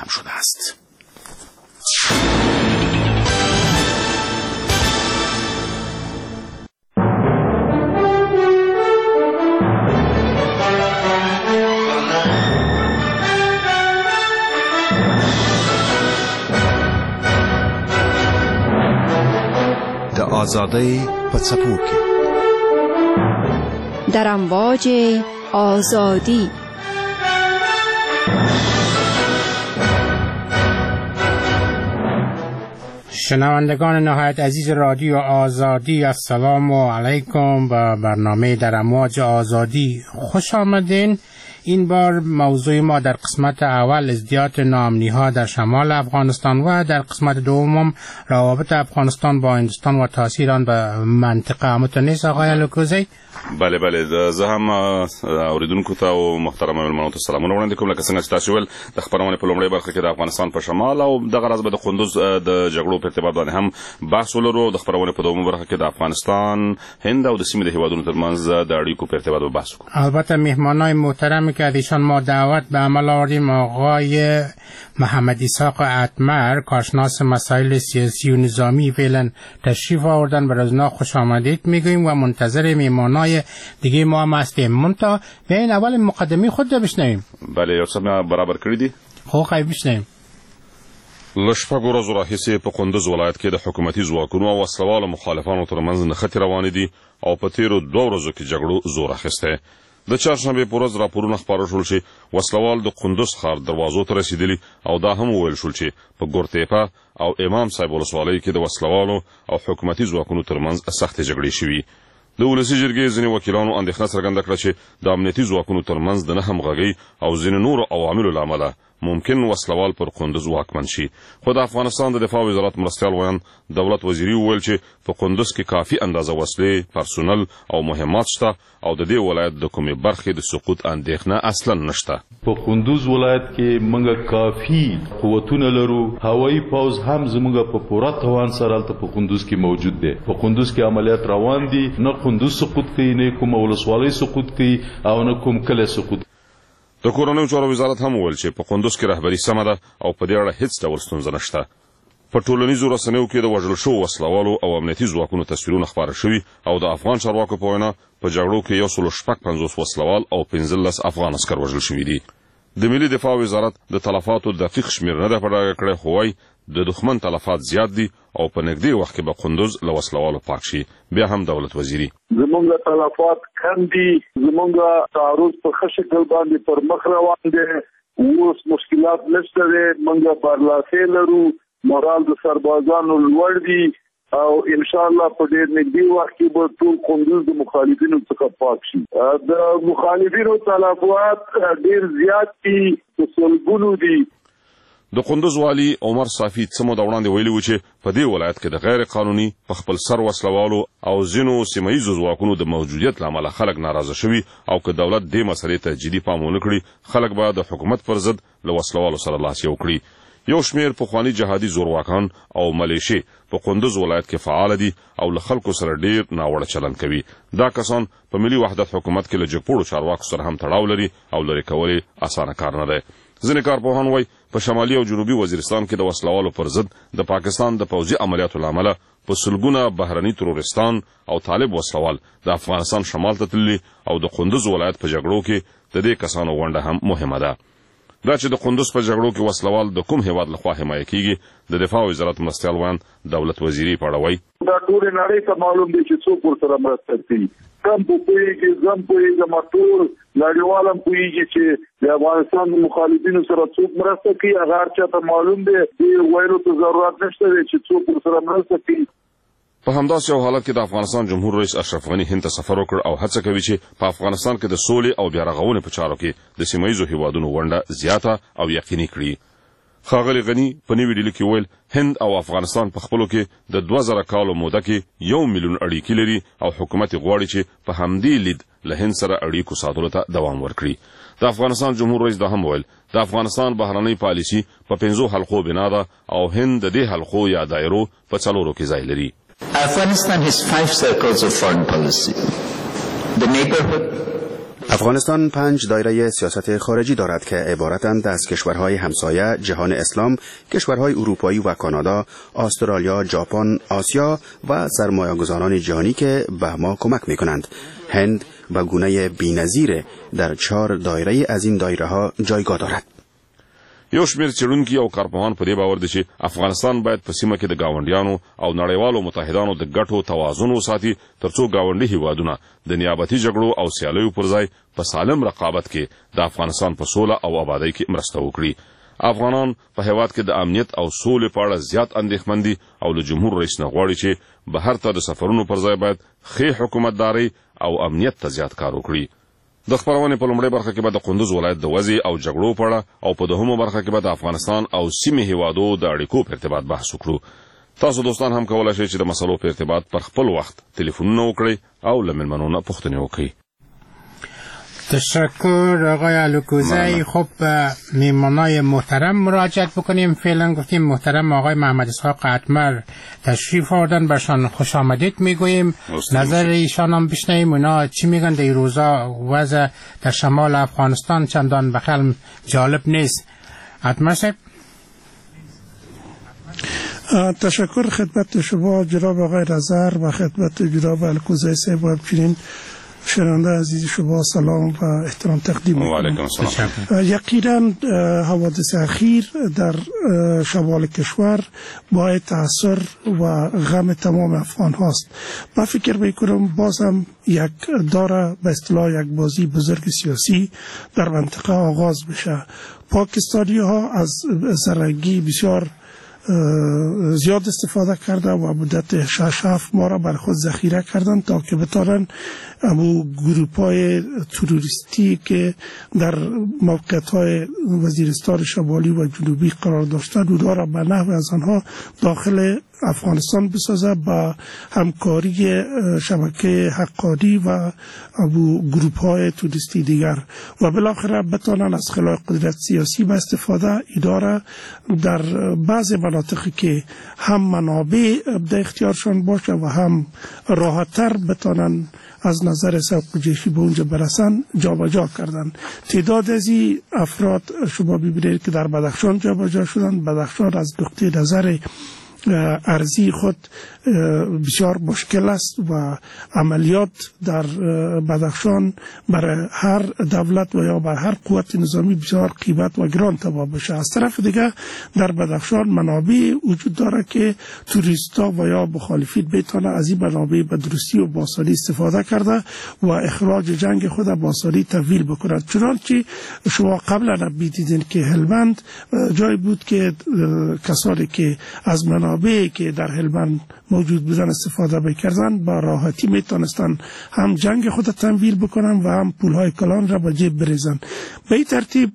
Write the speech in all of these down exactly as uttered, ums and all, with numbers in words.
شده است. د آزادۍ په څپو کې در امواج آزادی. شنوندگان نهایت عزیز رادیو آزادی، السلام علیکم. با برنامه در امواج آزادی خوش آمدین. این بار موضوع ما در قسمت اول ازدیاد ناامنی‌ها در شمال افغانستان و در قسمت دوم روابط افغانستان با هندوستان و تاثیر آن به منطقه همتون نیست آقای الکوزی؟ بله بله، زه هم اوریدونکو ته او محترم مېلمنو ته سلامونه وړاندې کوم. لکه څنګه چې تاسو ویل د خبرونه په لومړۍ برخه کې د افغانستان په شمال او دغه راز به د قندوز د جګړو په ارتباط باندې هم بحث ولرو. د خبرونه په دومره برخه کې د افغانستان، هند او د سیمې د هیوادونو ترمنځ د اړیکو په ارتباط به بحث وکړو. البته مهمانای محترمی که ایشان ما دعوت به عمل آوردیم آقای محمد اسحاق اتمر، کارشناس مسائل سیاسی و نظامی، فعلا تشریف آوردن. بر از نا خوش آمدید میگوییم و منتظر مهمانای دیگه ما هم هستیم. منتها بیاین اول مقدمه خود رو بشنویم. بله، یو څه برابر کړی دي. خو خی بشنویم. له شپږو ورځو راهیسې په کندوز ولایت کې د حکومتي ځواکونو او وسلوالو مخالفانو ترمنځ نښتې روانې دي او په تیرو دوه ورځو کې جګړو زور اخیستی. د چهارشنبې په ورځ راپورونه خپاره شول چې وسلوال د قندوز ښار دروازو ته رسېدلي او دا هم وویل شول چې په ګورتیپه او امام صاحب ولسوالۍ کې د وسلوالو او حکومتي ځواکونو ترمنځ سختې جګړې شوي. د ولسي جرګې ځینې وکیلانو اندېښنه څرګنده کړه چې د امنیتي ځواکونو ترمنځ د نه همغږۍ او ځینې نورو عواملو له امله ممکن وسلوال پر قندوز واکمن شي. خو د افغانستان د دفاع وزارت مرستیال ویان دولت وزیري وویل چې په قندوز کې کافي اندازه وسلې، پرسونل او مهمات شته او د دې ولایت د کومې برخې د سقوط اندېښنه اصلا نشته. په قندوز ولایت کې موږ کافي قوتونه لرو. هوایي پوځ هم زموږ په پوره توان سره هلته په قندوز کې موجود دی. په قندوز کې عملیات روان دي. نه قندوز سقوط کوي، نه کوم ولسوالۍ سقوط کوي او نه کوم کلی سقوط. د کورنیو چارو وزارت هم وویل چې په قندوز کې رهبري سمه ده او په دې اړه هیڅ ډول ستونزه نشته. په ټولنیزو رسنیو کې د وژل شوو وسلوالو او امنیتي ځواکونو تصویرونه خپاره شوي او د افغان چارواکو په وینا په جګړو کې یو سل شپږ پنځوس وسلوال او پنځلس افغان عسکر وژل شوي دي. د ملي دفاع وزارت د تلفاتو دقیق شمیر نه ده په ډاګه کړی، خو وایي د دښمن تلفات زیات دي او په نږدې وخت کې به قندوز له وسلوالو پاک شي. بیا هم دولت وزیري زمونږ تلفات کم دي، زمونږ تعرض په ښه شکل باندې پر مخ روان دی، اوس مشکلات نشته دی، موږ برلاسي لرو، مورال د سربازانو لوړ دي او ان شاء الله په ډېر نږدې وخت کې به ټول قندوز د مخالفینو څخه پاک شي. د مخالفینو تلفات ډېر زیات دي، په سلګونو دي. د قندوز والی عمر صافي څه موده وړاندې ویلي و چې په دې ولایت کې د غیر قانوني په خپل سر وسلوالو او ځینو سیمه ییزو ځواکونو د موجودیت له امله خلک ناراضه شوي او که دولت دې مسلې ته جدي پام ونه کړي خلک به د حکومت پر ضد له وسلوالو سره لاس یو کړي. یو شمیر پخواني جهادي زورواکان او ملیشې په قندوز ولایت کې فعال دي او له خلکو سره ډیر ناوړه چلند کوي. دا کسان په ملي وحدت حکومت کې له جګپوړو چارواکو سره هم تړاو لري او لرې کول یې اسانه کار نه دی. ځینې کارپوهان وایي په شمالي او جنوبي وزیرستان کې د وسلوالو پر ضد د پاکستان د پوځي عملیاتو له امله په سلګونه بهرني ترورستان او طالب وسلوال د افغانستان شمال ته تللي او د قندوز ولایت په جګړو کې د دې کسانو ونډه هم مهمه ده. دا چې د قندوز په جګړو کې وسلوال د کوم هیواد لخوا حمایه کیږي د دفاع وزارت مرستیال ویان دولت وزیري په اړه وایي دا ټول نړۍ ته معلوم دي چې څوک ورسره مرسته کوي. کم پوهېږي، زم پوهېږم، ټول نړیوال هم پوهېږي چې د افغانستان د مخالفینو سره څوک مرسته کوي. هغه هر چاته معلوم دی، دې ویلو ته ضرورت نشته دی چې څوک ورسره مرسته کوي. په همداسې یو حالت کې د افغانستان جمهور رئیس اشرف غني هند ته سفر وکړ او هڅه کوي چې په افغانستان کې د سولې او بیا رغونې په چارو کې د سیمه ییزو هیوادونو ونډه زیاته او یقیني کړي. ښاغلي غني په نوي ډیلي کې ویل هند او افغانستان په خپلو کې د دوه زره کالو موده کې یو میلیون اړیکې لري او حکومت غواړي چې په همدې لید له هند سره اړیکو ساتلو ته دوام ورکړي. د افغانستان جمهور رئیس دا هم ویل د افغانستان بهرنۍ پالیسي په پنځو حلقو بنا ده او هند د دې حلقو یا دایرو په څلورو کې ځای لري. Afghanistan has five circles of foreign policy. The neighborhood. افغانستان پنج دایره سیاست خارجی دارد که عبارتند از کشورهای همسایه، جهان اسلام، کشورهای اروپایی و کانادا، استرالیا، ژاپن، آسیا و سرمایه‌گذاران جهانی که به ما کمک می‌کنند. هند به گونه بی‌نظیر در چهار دایره از این دایره‌ها جایگاه دارد. یو شمیر څېړونکي او کارپوهان په دې باور دي چې افغانستان باید په سیمه کې د ګاونډیانو او نړیوالو متحدانو د ګټو توازن وساتي ترڅو ګاونډي هیوادونه د نیابتي جګړو او سیالیو پر ځای په سالم رقابت کې د افغانستان په سوله او آبادی کې مرسته وکړي. افغانان په هیواد کې د امنیت او سولې په اړه زیات اندېښمن دي او له جمهور رئیس نه غواړي چې بهر ته د سفرونو پر ځای باید ښې حکومتداري او امنیت ته زیات کار وکړي. د خبرونې په لومړۍ برخه کې به د قندوز ولایت د وضع او جګړو په اړه او په دوهمه برخه کې به د افغانستان او سیمې هیوادو د اړیکو په ارتباط بحث وکړو. تاسو دوستان هم کولای شئ چې د مسلو په ارتباط پر خپل وخت تلیفونونه وکړئ او له مېلمنو نه پوښتنې وکړئ. تشکر آقای الوکوزی. خب میمانای محترم مراجعت بکنیم. فعلا گفتیم محترم آقای محمد اسحاق اتمر تشریف آوردن، برشان خوش آمدید میگوییم. نظر ایشان هم بشنویم اونا چی میگن در این روزا. وضع در شمال افغانستان چندان بخل جالب نیست. اتمر صاحب. تشکر خدمت شما جناب آقای نظر و خدمت جناب الوکوزی صاحب و همچنین شنونده عزیز شما سلام و احترام تقدیم می‌کنم. یقینا حوادث اخیر در شمال کشور باعث تأثیر و غم تمام افغان هاست. من فکر میکنم بازم یک داره به اصطلاح یک بازی بزرگ سیاسی در منطقه آغاز بشه. پاکستانی ها از زرنگی بسیار زیاد استفاده کرده و مدت شش هفت ماه را بر خود ذخیره کردند تا که بتوانند امو گروپ‌های تروریستی که در موقعیت‌های وزیرستان شمالی و جنوبی قرار داشتند اونها را به نحو از آنها داخل افغانستان بسازه با همکاری شبکه حقانی و ابو گروپ های توریستی دیگر و بالاخره بتوانند از خلال قدرت سیاسی به استفاده اداره در بعض مناطقی که هم منابع در اختیارشان باشه و هم راحت‌تر بتوانند از نظر سبک جیشی به اونجا برسن جابجا کردن. تعداد از این افراد شما ببینید که در بدخشان جابجا شدن. بدخشان از نقطه نظر ارضی خود بسیار مشکل است و عملیات در بدخشان برای هر دولت و یا برای هر قوت نظامی بسیار قیمت و گران تمام بشه. از طرف دیگه در بدخشان منابع وجود داره که توریستا و یا مخالفین بتونه از این منابع به درستی و با آسانی استفاده کرده و اخراج جنگ خود با آسانی تحویل بکنند. چنانچه شما قبلا هم دیدین که هلمند جای بود که کسانی که از منابعی که در هلمند موجود بودن استفاده بکردن با راحتی میتونستن هم جنگ خود تمویل بکنن و هم پولهای کلان را به جیب بریزن. به این ترتیب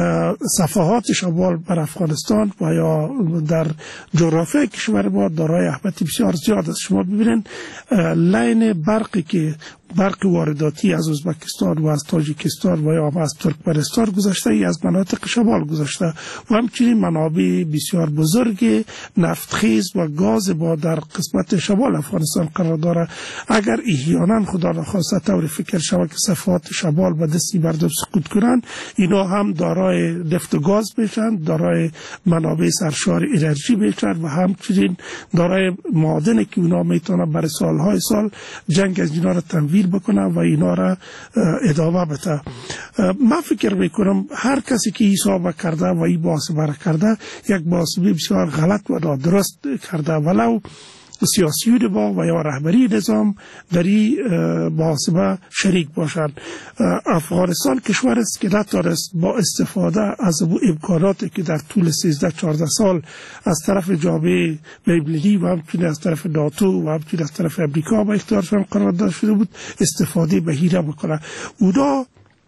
صفحات شمال بر افغانستان و یا در جغرافیای کشور ما دارای اهمیت بسیار زیاد است. شما ببینید لاین برقی که برق وارداتی از ازبکستان و از تاجیکستان و یا از ترکمنستان گذشته ای از مناطق شمال گذشته و همچنین منابع بسیار بزرگ نفتخیز و گاز با در قسمت شمال افغانستان قرار داره. اگر احیانا خدا نخواسته طور فکر شود که صفحات شمال به دستی مردم سقوط کنند، اینا هم دارای نفت و گاز میشن، دارای منابع سرشار انرژی میشن و همچنین دارای معادنی که اونا میتونن برای سالهای سال جنگ از اینا را تمویل بکنه و اینا را ادامه بده. من فکر میکنم هر کسی که حساب کرده و این محاسبه کرده یک محاسبه بسیار غلط و نادرست کرده، ولو سیاسیون با و یا رهبری نظام در این محاسبه شریک باشند. افغانستان کشور است که نتوانست با استفاده از امکاناتی که در طول سیزده چهارده سال از طرف جامعه بین‌المللی و همچنین از طرف ناتو و همچنین از طرف امریکا با اختیارشان قرار داده شده بود استفاده به هیره بکنه. اونا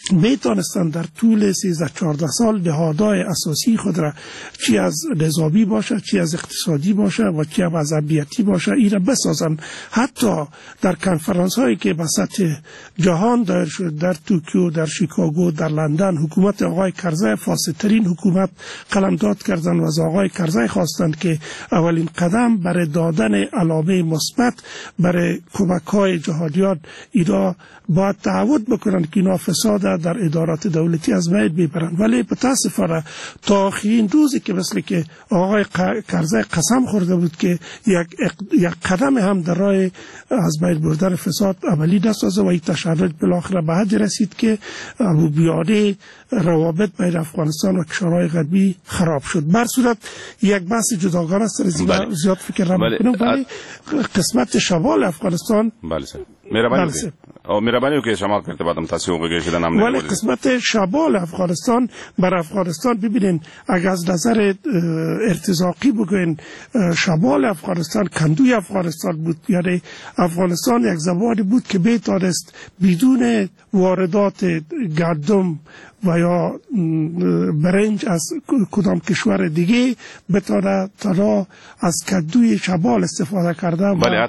میتونستند در طول سیزده چهارده سال نهادهای اساسی خود را چی از نظامی باشه، چی از اقتصادی باشه و چی از امنیتی باشه این را بسازند. حتی در کنفرانس هایی که به سطح جهان دایر شد، در توکیو، در شیکاگو، در لندن، حکومت آقای کرزی فاسدترین حکومت قلمداد کردند و از آقای کرزی خواستند که اولین قدم برای دادن علامه مثبت برای کمک های جهادیان اینا باید تعهد بکنند که اینا فساد در ادارات دولتی از بین ببرند. ولی متاسفانه تا آخرین روزی که مثل که آقای کرزی قسم خورده بود که یک, یک قدم هم در راه از بین بردن فساد عملی نسازه و این تشدد بالاخره به حد رسید که ابو بیانه روابط بین افغانستان و کشورهای غربی خراب شد. بر صورت یک بحث جداگانه است، زیاد فکر نمی‌کنم، ولی قسمت شمال افغانستان بله سر مهربانی او مهربانی که شما کرده بعدم تاسیو بگیش در نام ولی قسمت شمال افغانستان بر افغانستان ببینین اگر از نظر ارتزاقی بگوین شمال افغانستان کندوی افغانستان بود، یعنی افغانستان یک زمانی بود که میتونست بدون واردات گندم و یا برنج از کدام کشور دیگه بتونه تنها از کندوی شمال استفاده کرده و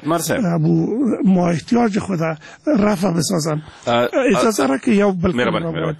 ما احتیاج خود رفع بسازن. اجازه را که یو بلکن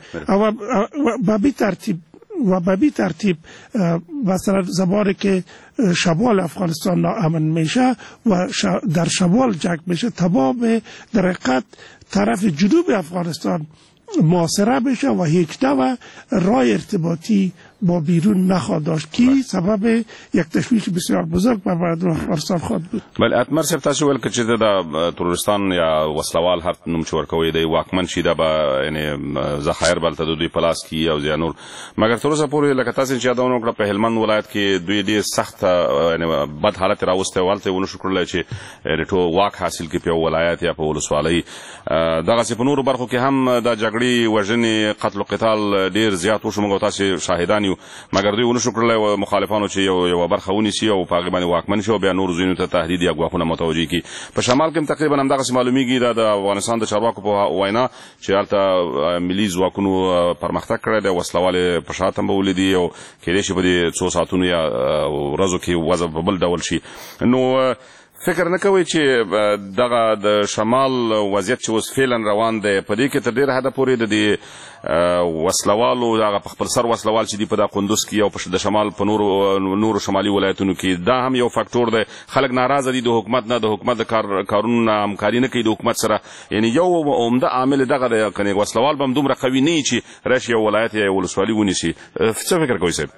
و به ترتیب و به بی ترتیب مثلا زمانی که شمال افغانستان ناامن میشه و در شمال جنگ میشه، تمام در حقیقت طرف جنوب افغانستان محاصره بشه و هیچ نوع راه ارتباطی با بیرون نخواهد داشت که سبب یک تشویش بسیار بزرگ بر مردم افغانستان خواهد بود. بله اتمر صاحب تاسو ول چې د ترورستان یا وسلوال هر نوم چې ورکوي د واکمن شي د یعنی ذخایر بلته د دوی پلاس کی او زیانور، مګر تر اوسه پورې لکه تاسو چې یادونه وکړه په هلمند ولایت کې دوی ډېر سخت یعنی بد حالت راوسته والته ونه شو کړل چې ریټو واک حاصل کې په ولایت یا په ولسوالۍ دغه څه په نورو برخو کې هم د جګړې وژنې قتل او قتال ډېر زیات وشو. موږ تاسو شاهدان مګر دوی ونه شو کړل مخالفانو چې یو یو برخه ونیسي او په هغه باندې واکمن شو، بیا نور زینو ته تهدید یا غواخونه متوجي کی. په شمال کې تقریبا هم دغه معلومیږي د افغانستان د چارواکو په وینا چې هلته ملي ځواکونو پرمختګ کړی دی، وسلوال په شاته هم ولیدي او کېدای شي په دې څو ساعتونو یا ورځو کې وضع په بل ډول شي. نو فکر نه کوي چې دغه د شمال وضعیت چې اوس فعلا روان دی په دې کې تر ډېره حده پورې د دې وسلوالو دغه په خپل سر وسلوال چې دي په د قندوز کې او په د شمال په نورو نورو شمالي ولایتونو کې دا هم یو فاکتور دی. خلک ناراضه دي د حکومت نه، د حکومت د کارونو نه همکاري نه کوي د حکومت سره، یعنی یو عمده عامل دغه دی کنه وسلوال به هم دومره قوي نه وي چې راشي یو ولایت یا ولسوالي ونیسي. څه فکر کوئ صاحب؟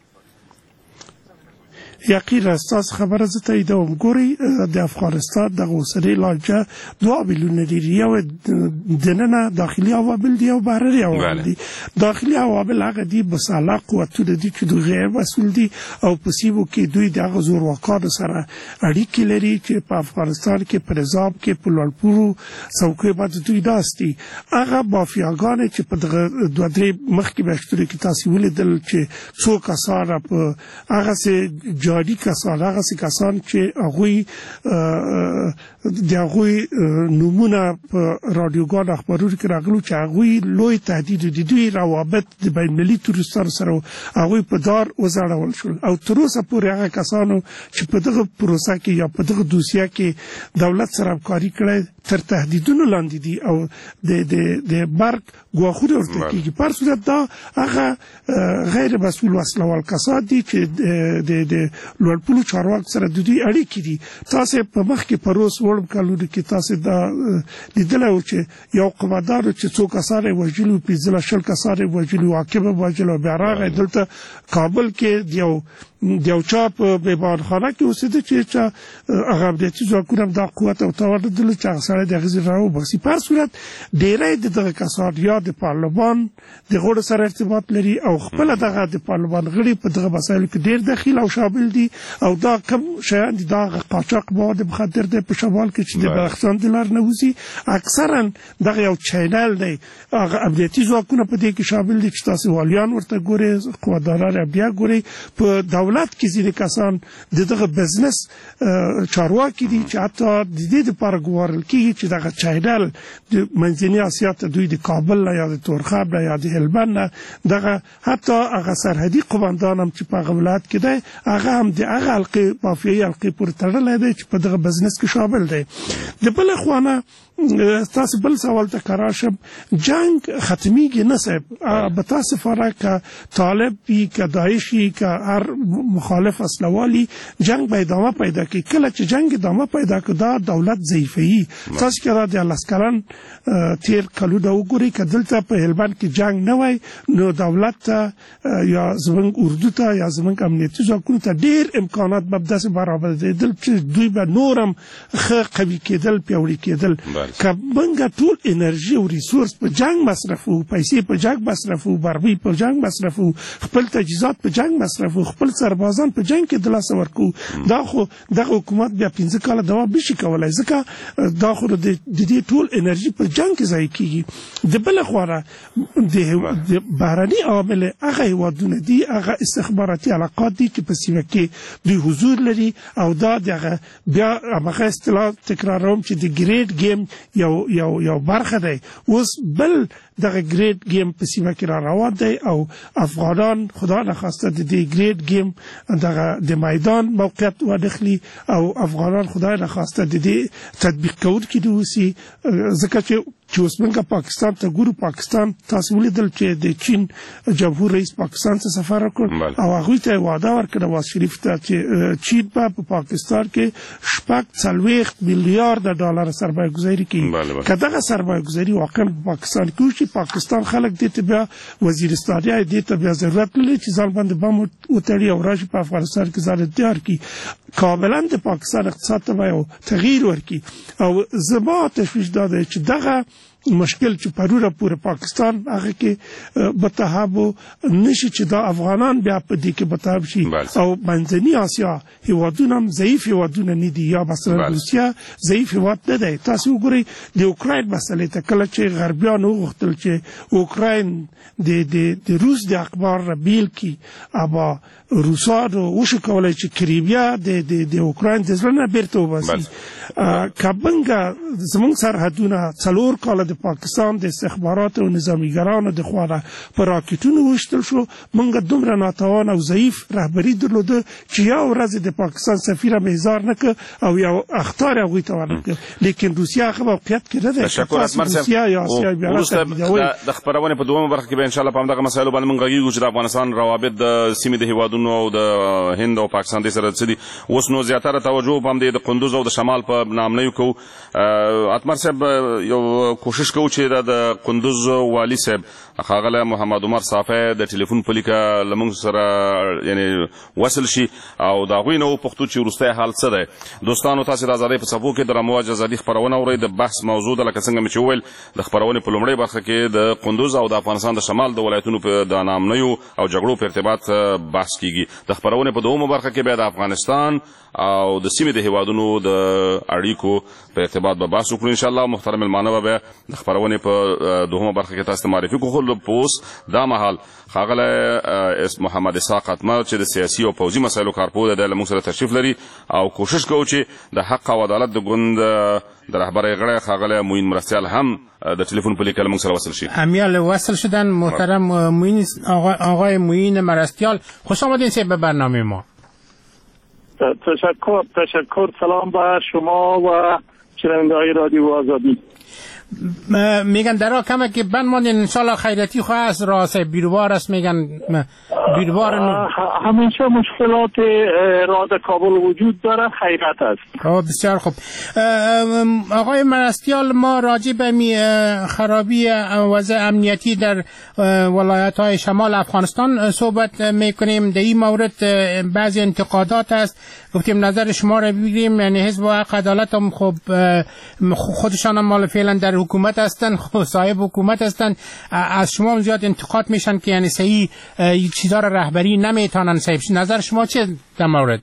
یقین است از خبر زده ایدام گوری در افغانستان در اوسنی لانجه دو عاملون دیری یا دننا داخلی عوامل دی و بهره‌ای عوامل دی. داخلی عوامل هغه دی مسلح قوتونه دی چې دوی غیر مسئول دی او پسیبو کې دوی دغه زورواکانو سره اړیکې لري چې په افغانستان کې په نظام کې په لوړپوړو څوکۍ باندې دوی ناست دي. هغه مافیاګانې چې په دغه دوه درې مخکې میاشتونو کې تاسو ولیدل چې څو کسان په هغسې جادي کسان، هغسې کسان چې هغوی د هغوی نومونه په راډیوګانو اخبارونو کې راغلو چې هغوی لوی تهدید د دوی روابط د بین المللي تروریستانو سره هغوی په دار وځړول شول او تر اوسه پورې هغه کسانو چې په دغه پروسه کې یا په دغه دوسیه کې دولت سره همکاري کړې تر تهدیدونو لاندې دي او د د د مرګ ګواښونه ورته کېږي. په هر صورت دا هغه غیر مسؤل وسلوال کسان دي چې د د لوړپوړو چارواکو سره د دوی اړیکې دي. تاسو په مخکې په روس وړم کلونو کې تاسو دا لیدلی و چې یو قومندان چې څو کسان یې وژلي، پنځلس شل کسان یې وژلي، حاکم یې وژلی او بیا راغی دلته کابل کې د یو د یو چا په بیمارخانه کې اوسېده چې هغه امنیتي ځواکونه هم دا قوت او توان نه درلود چې هغه سړی د هغې ځای راوباسي. په هر صورت ډېری د دغه کسان یا د پارلمان د غړو سره ارتباط لري او خپله دغه د پارلمان غړي په دغه مسایلو کې ډېر دخیل او شامل دي او دا کم شیان دي دا قاچاق مواد مخدر دی په شمال کې چې د بدخشان د لار نه وځي اکثرا دغه یو چینل دی هغه امنیتي ځواکونه په دې کې شامل دي چې تاسو والیان ورته ګوري قواداران امنیه ګوري په دولت کې ځینې کسان دغه بزنس چارواکي دي چې حتی د دې لپاره ګوارل کېږي چې دغه چینل د منځنۍ اسیا ته دوی د کابل نه یا د تورخم نه یا د هلمند نه دغه حتی هغه سرحدي قومندان هم چې په هغه ولایت کې دی هغه هم د هغه حلقې مافیایي حلقې پورې تړلی دی چې په دغه بزنس کې شامل دی. د بله خوا تاسو بل سوال ته قرار شم جنگ ختمیږي نه صاحب متاسفانه که طالب وي که داعشي که هر مخالف اسلوالي جنگ به ادامه پیدا کوي. کله چې جنگ ادامه پیدا کوي دا دولت ضعیفوي. تاسو که را د لسکران تیر کلونه وګورئ که دلته په هلمند کې جنگ نه وای نو دولت ته یا زموږ اردو ته یا زموږ امنیتي ځواکونو ته ډېر امکانات به داسې برابرېدل چې دوی به نور هم ښه قوي کېدل پیاوړي کېدل. که موږ ټول انرژي او ریسورس په جنگ مصرفو پیسې په جنگ مصرفو بربي په جنگ مصرفو خپل تجهیزات په جنگ مصرفو خپل سربازان په جنگ کې د لاسه ورکو دا خو دغه حکومت بیا پنځه کاله دوام نشي کولی ځکه دا خو د دې ټول انرژي په جنگ کې ضایع کېږي. د بله خوا د بهرني عوامل هغه هېوادونه دي هغه استخباراتي علاقات دي چې په سیمه کې دوی حضور لري او دا دغه بیا هماغه اصطلاح تکراروم چې د ګریډ گیم یو یو یو برخه دی. اوس بل دغه ګریډ گیم په سیمه کې را روان دی او افغانان خدا نخواسته د دې ګریډ گیم دغه د میدان موقعیت ونخلي او افغانان خدای نخواسته د دې تطبیق کوونکي دي اوسي ځکه چې چې اوس موږ پاکستان ته ګورو پاکستان تاسو ولیدل چې د چین جمهور رئیس پاکستان ته سفر وکړ او هغوی ته وعده ورکړه نواز شریف ته چې چین به په پاکستان کې شپږ څلوېښت میلیارده ډالر سرمایه ګذاري کوي. که دغه سرمایه ګذاري واقعا په پاکستان کې وشي پاکستان خلک دې ته بیا وزیرستانیا دې ته بیا ضرورت نه لري چې ځان باندې بم وتړي او راشي په افغانستان کې ځان تیار کړي کاملا د پاکستان اقتصاد ته به یو تغییر ورکړي. او زما تشویش دا دی چې دغه مشکل چې پروره پورې پاکستان هغه کې متحب نشي چې دا افغانان بیا په دې کې متحب شي او منځنۍ اسیا هیوادونه هم ضعیف هیوادونه نه دي یا مثلا روسیه ضعیف هیواد نه دی. تاسو وګورئ د اوکراین مسلې ته کله چې غربیان وغوښتل چې اوکراین د د د روس د اقبار را بیل کړي اما روسانو وشو کولی چې کریمیا د د د اوکراین د زړه نه بیرته وباسي. که موږ زموږ سرحدونه څلور کاله د پاکستان د استخباراتو او نظامیګرانو د خوا نه په راکټونو وشتل شو موږ دومره ناتوان او ضعیف رهبري درلوده چې یو ورځ د پاکستان سفیر هم احضار نه کړ او یو اخطار هغوی ته ونه کړ. لیکن روسیه هغه موقعیت کې نه دی. روسیه یا اسیا د خپرونې په دویمه برخه کې به انشاءالله په همدغه مسایلو باندې موږ غږیږو چې د افغانستان روابط د سیمې د هیوادونو او د هند او پاکستان د سره څه دي. اوس نو زیاتره توجه په همدې د کندوز او د شمال په نامنیو کوو. اتمر صاحب یو کوشش کوو چې د کندوز والي صاحب ښاغلی محمد عمر صافی د ټلیفون په لیکه له موږ سره یعنی وصل شي او د هغوی نه وپوښتو چې وروستی حال څه دی. دوستانو تاسې د ازادۍ په څپو کې د رامواج ازادي خپرونه اورئ. د بحث موضوع ده لکه څنګه مې چې وویل د خپرونې په لومړۍ برخه کې د کندوز او د افغانستان د شمال د ولایتونو په د نامنیو او جګړو په ارتباط بحث کیږي. د خپرونې په دویمه برخه کې بیا د افغانستان او د سیمې د هیوادونو د اړیکو په ارتباط به بحث وکړو انشاءالله. محترم مېلمانه به بیا د خپرونې په دویمه برخه کې تاسو ته معرفي کوو. خو په اوس دا مهال ښاغلی محمد اسحاق اتمر چې د سیاسي او پوځي مسایلو کارپوه دی له موږ سره تشریف لري او کوشش کوو چې د حق او عدالت د ګوند د رهبری غړی ښاغلی معین مرستیال هم د تلفن په لیکه له موږ سره وصل شي. امیال وصل شدن. محترم معین آقای معین مرستیال خوش آمدین سه به برنامه ما. تشکر تشکر سلام به شما و شنونده‌های رادیو آزادی. میگن در کمه که بند ماندین انشالله خیرتی خواه از راسه بیروبار است میگن بیروبار همیشه مشکلات راد کابل وجود داره خیرت است. آه بسیار خوب. آقای مرستیال ما راجع به می خرابی وضع امنیتی در ولایت های شمال افغانستان صحبت میکنیم. در این مورد بعضی انتقادات است گفتیم نظر شما را بگیریم. یعنی حزب حق عدالت هم خب خودشان هم مال فعلا در در حکومت هستن، صاحب حکومت هستن، از شما زیاد انتقاد میشن که یعنی صحیح چیزا را رهبری نمیتونن صحیح. نظر شما چه در مورد؟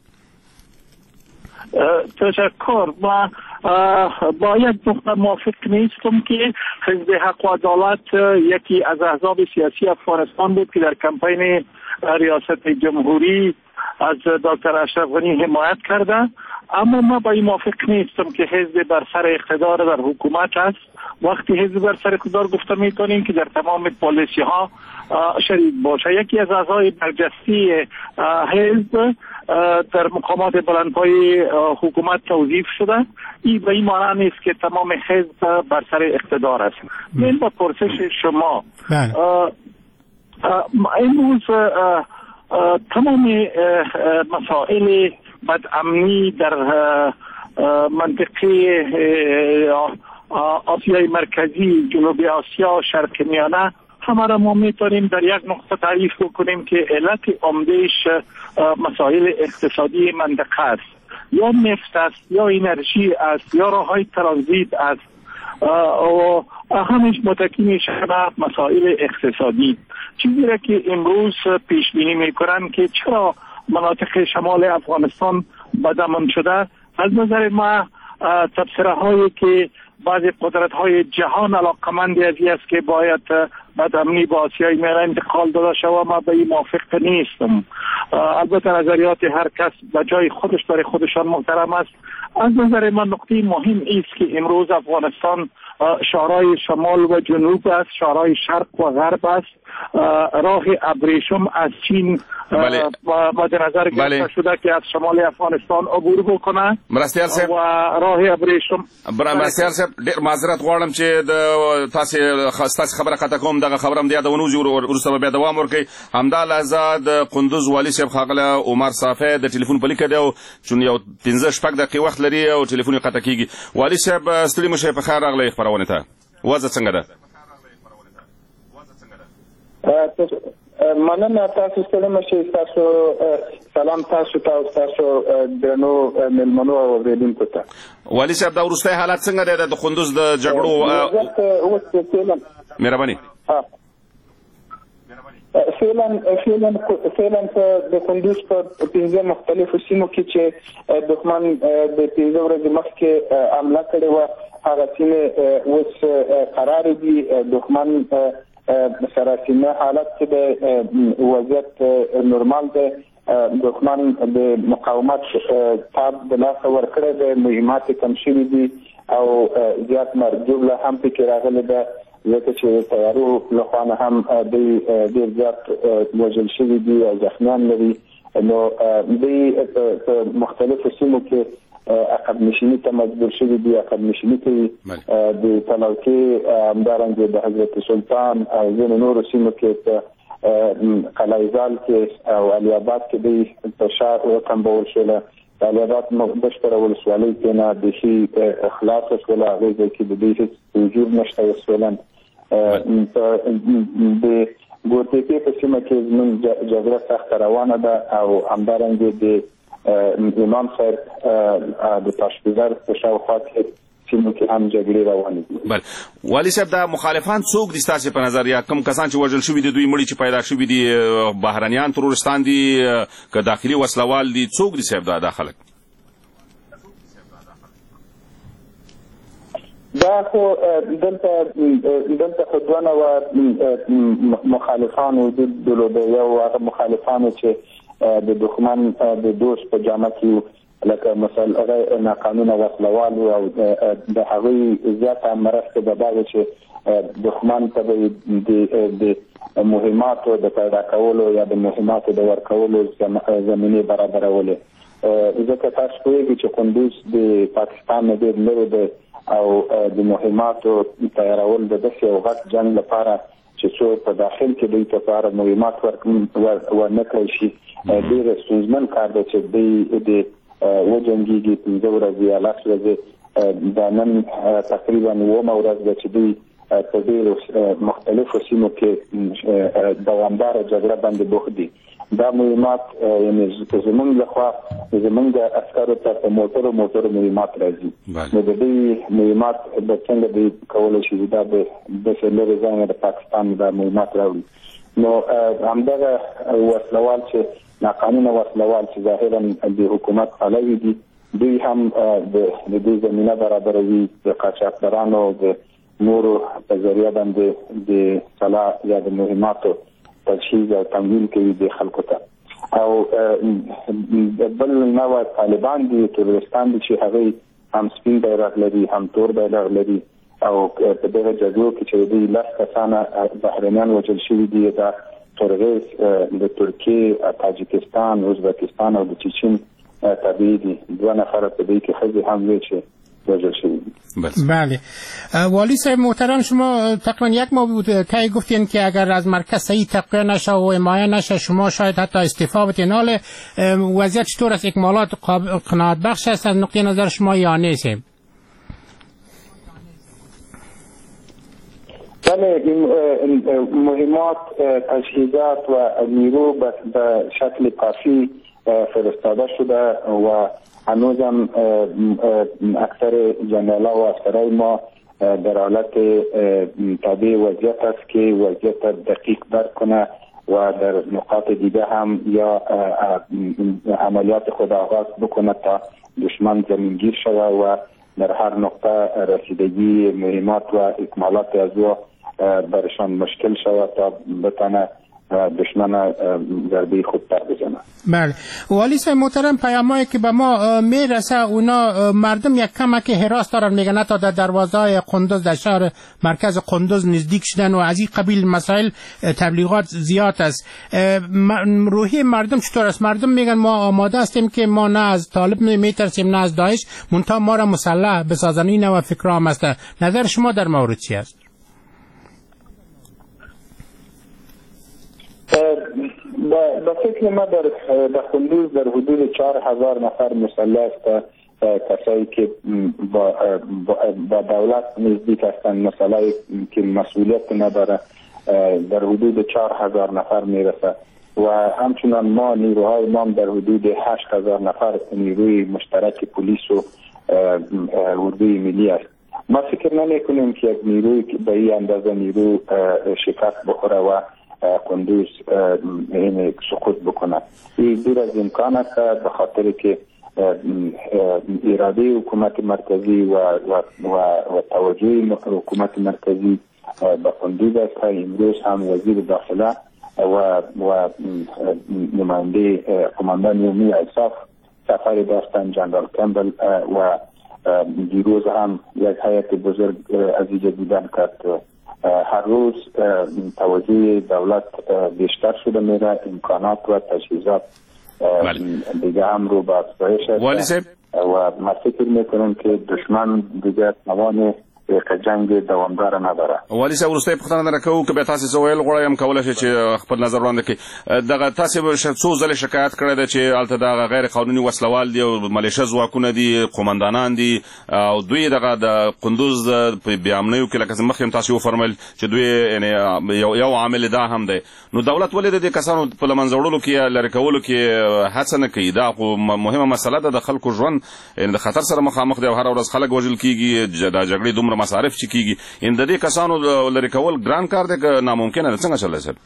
تشکر. و با یک نقطه موافق نیستم که حزب حق و عدالت یکی از احزاب سیاسی افغانستان بود که در کمپین ریاست جمهوری از دکتر اشرف غنی حمایت کرده، اما ما با این موافق نیستم که حزب بر سر اقتدار در حکومت است. وقتی حزب بر سر اقتدار گفته میکنیم که در تمام پالیسی ها شریک باشه. یکی از اعضای برجسته حزب در مقامات بلندپایه حکومت توظیف شده. این به این معنی نیست که تمام حزب بر سر اقتدار است. من با پرسش شما امروز تمام مسائل بدامنی در منطقه آسیای مرکزی، جنوب آسیا، شرق میانه همه را ما میتونیم در یک نقطه تعریف بکنیم که علت عمدهش مسائل اقتصادی منطقه است. یا نفت است، یا انرژی است، یا راههای ترانزیت است و همش متکی میشه به مسائل اقتصادی. چیزی را که امروز پیش بینی میکنن که چرا مناطق شمال افغانستان بدامن شده، از نظر ما تبصره هایی که بعضی قدرت های جهان علاقمند از است که باید بدامنی با آسیای میانه انتقال داده شود، ما به این موافق نیستم. البته نظریات هر کس به جای خودش برای خودشان محترم است. از نظر من نقطه مهم است که امروز افغانستان شورای شمال و جنوب است، شورای شرق و غرب است. راه ابریشم از چین بله. مد نظر گرفته بله. شده که از شمال افغانستان عبور بکنه و راه ابریشم. مرستیال صاحب ډیر معذرت غواړم چې د تاسو تاسو خبره قطع کوم. دغه خبرم د یادونوزي ورسته به دوام ورکړي. همدا لحظه د قندوز والي صاحب خاغله عمر صافی د ټلیفون په لیکه دی او چې یو پنځه شپږ دقیقې وخت لري او ټلیفون قطع کیږي. والي صاحب ستړي مشه په خیر راغلی خبرونه ته. وضع څنګه ده؟ مننه. تاسو ستړي مشه. تاسو سلام تاسو ته او تاسو درنو ملمنو او اوریدونکو ته. والي صاحب دا وروستی حالات څنګه دی د قندوز د جګړو؟ مهرباني. فعلا فعلا فعلا د قندوز په پنځه مختلفو سیمو کې چې دښمن د پنځه ورځې مخکې حمله کړې وه، هغه سیمې اوس قرار دي. دښمن سراسیمه حالت کې د وضعیت نورمال دی. دښمن د مقاومت تاب د لاسه ورکړی دی، مهمات کم شوي دي او زیات مرجوب له هم پکې راغلی ده، ځکه چې تیارو له خوا نه هم دوی ډېر زیات وژل شوي دي او زخمیان لري. نو دوی په مختلفو سیمو کې عقب نشینی ته مجبور شوي دي، عقب نشینی کوي. د تلاوکې همدارنګه د حضرت سلطان او ځینو نورو سیمو کې په قلعه‌زال کې او علي آباد کې دوی په شا وتنبول شوله. د علي آباد بشپړه ولسوالۍ کې نه بیخي خلاصه شوله، هغې ځای کې د دوی هېڅ وجود نشته اوس فعلا. د ګورتیکې په سیمه کې زموږ جګړه سخته روانه ده او همدارنګه د امام صاحب د تاشقیزر په شاوخوا کې سیمو کې هم جګړې روانې دي. بله والي صاحب دا مخالفان څوک دي ستاسې په نظر، یا کوم کسان چې وژل شوي دي، دوی مړي چې پیدا شوي دي بهرنیان ترورستان دي که داخلي وسلوال دي، څوک دي صاحب دا دا خلک؟ دا خو دلته دلته خو دوه نوع مخالفان وجود درلوده. یو هغه مخالفانو چې د دښمن د دوست په جامه کې لکه مثلا هغه ناقانونه وسلوال او د هغوی زیاته مرسته به دا وه چې دښمن ته به د مهماتو د پیدا کولو یا د مهماتو د ورکولو زمینې برابرولې. ځکه تاسو پوهېږئ چې قندوز د پاکستان نه ډېر لرې دی او د مهماتو تیارول د داسې یو غټ جنګ لپاره چې څو په داخل کې دوی لپاره مهمات ورنه کړی شي ډېر ستونزمن کار دی چې دوی د وجنګېږي پنځه ورځې یا لس ورځې. دا نن تقریبا اوومه ورځ ده چې دوی په ډېرو مختلفو سیمو کې دوامداره جګړه باندې بوخت دي. دا مهمات یعنی زمونږ لخوا زمونږ عسکرو ته په موټرو موټرو مهمات راځي نو د دې مهمات د څنګه د کولای شي دا د لرې ځای نه د پاکستان د مهمات راوړي نو همدغه وسلوال چې ناقانونه وسلوال چې ظاهرا د حکومت پلوي دي دوی هم د دې زمینه برابروي د قاچاقبرانو د نورو په ذریعه باندې د سلاح یا د مهماتو تجهیز او تمویل کوي د خلکو ته او بل نوع طالبان دي تروریستان دي چې هغه هم سپین بیرغ لري هم تور بیرغ لري او په دغه جګړو کې چې دوی لاس کسانه بهرنیان وژل شوي دي دا قرغیز د ترکیه تاجیکستان ازبکستان او د چچن تابعی دي دو نفر په دې کې خزي هم وی چې وژل شوي بله والی صاحب محترم شما تقریبا یک ماه بود که گفتین که اگر از مرکز صحیح تقویه نشه و حمایه نشه شما شاید حتی استعفا بدین حال وضعیت چطور است اکمالات قناعت بخش است از نقطه نظر شما یا نیست بله مهمات تجهیزات و نیرو به شکل کافی فرستاده شده و هنوزم اکثر جنرال‌ها و افسرهای ما در حالت تابع وضعیت است که وضعیت دقیق درک کنه و در نقاط دیگه هم یا عملیات خود آغاز بکنه تا دشمن زمینگیر شده و در هر نقطه رسیدگی مهمات و اکمالات از او برشان مشکل شود تا بتانه دشمن ضربه خود پر بزنه. بله والی صاحب محترم پیامایی که به ما میرسه اونا مردم یک کمک هراس دارن میگن حتی در دروازه قندوز در شهر مرکز قندوز نزدیک شدن و از این قبیل مسائل تبلیغات زیاد است. روحی مردم چطور است؟ مردم میگن ما آماده هستیم که ما نه از طالب میترسیم نه از داعش منتها ما را مسلح بسازن این و فکرام است. نظر شما در مورد چی است؟ به فکر ما در قندوز در حدود چهار هزار نفر مسلح است کسایی که با, با دولت نزدیک هستند مسئله که مسئولیت نداره در حدود چهار هزار نفر میرسه و همچنان ما نیروهای ما در حدود هشت هزار نفر نیروی مشترک پلیس و اردوی ملی است. ما فکر نمی کنیم که یک نیروی به این اندازه نیرو شکست بخوره و قندوز این سقوط بکنه. این دور از امکان است به خاطر که اراده حکومت مرکزی و و و, و توجه حکومت مرکزی به قندوز است. امروز هم وزیر داخله و و نماینده قماندان یومی ایساف سفر داشتن جنرال کمبل و دیروز هم یک هیئت بزرگ از اینجا دیدن کرد. هر روز توجه دولت بیشتر شده میره امکانات و تجهیزات دیگه هم رو به افزایش است و ما فکر میکنم که دشمن دیگه توان جنگ دوامدار نداره. والی صاحب ورسته پختنه درکو که به تاسو سوال غواړم کولای شي چې خپل نظر وړاندې کړي دغه تاسو څو ځله شکایت کړی دی چې الته دغه غیر قانوني وسلوال دي او ملیشه ځواکونه دي قومندانان دي او دوی دغه د قندوز په بیامنیو کې لکه مخکې تاسو فرمایل چې دوی یعنی یو یو عامل دا هم دی نو دولت ولې د کسانو په لمنځوړلو کې لری کولو کې هڅه نه کوي دا مهمه مسله ده د خلکو ژوند د خطر سره مخامخ دی هر ورځ خلک وژل کیږي د جګړې دومره مصارف چې کیږي ان د دې کسانو لری کول ګران کار دی که ناممکن ده څنګه چلای شي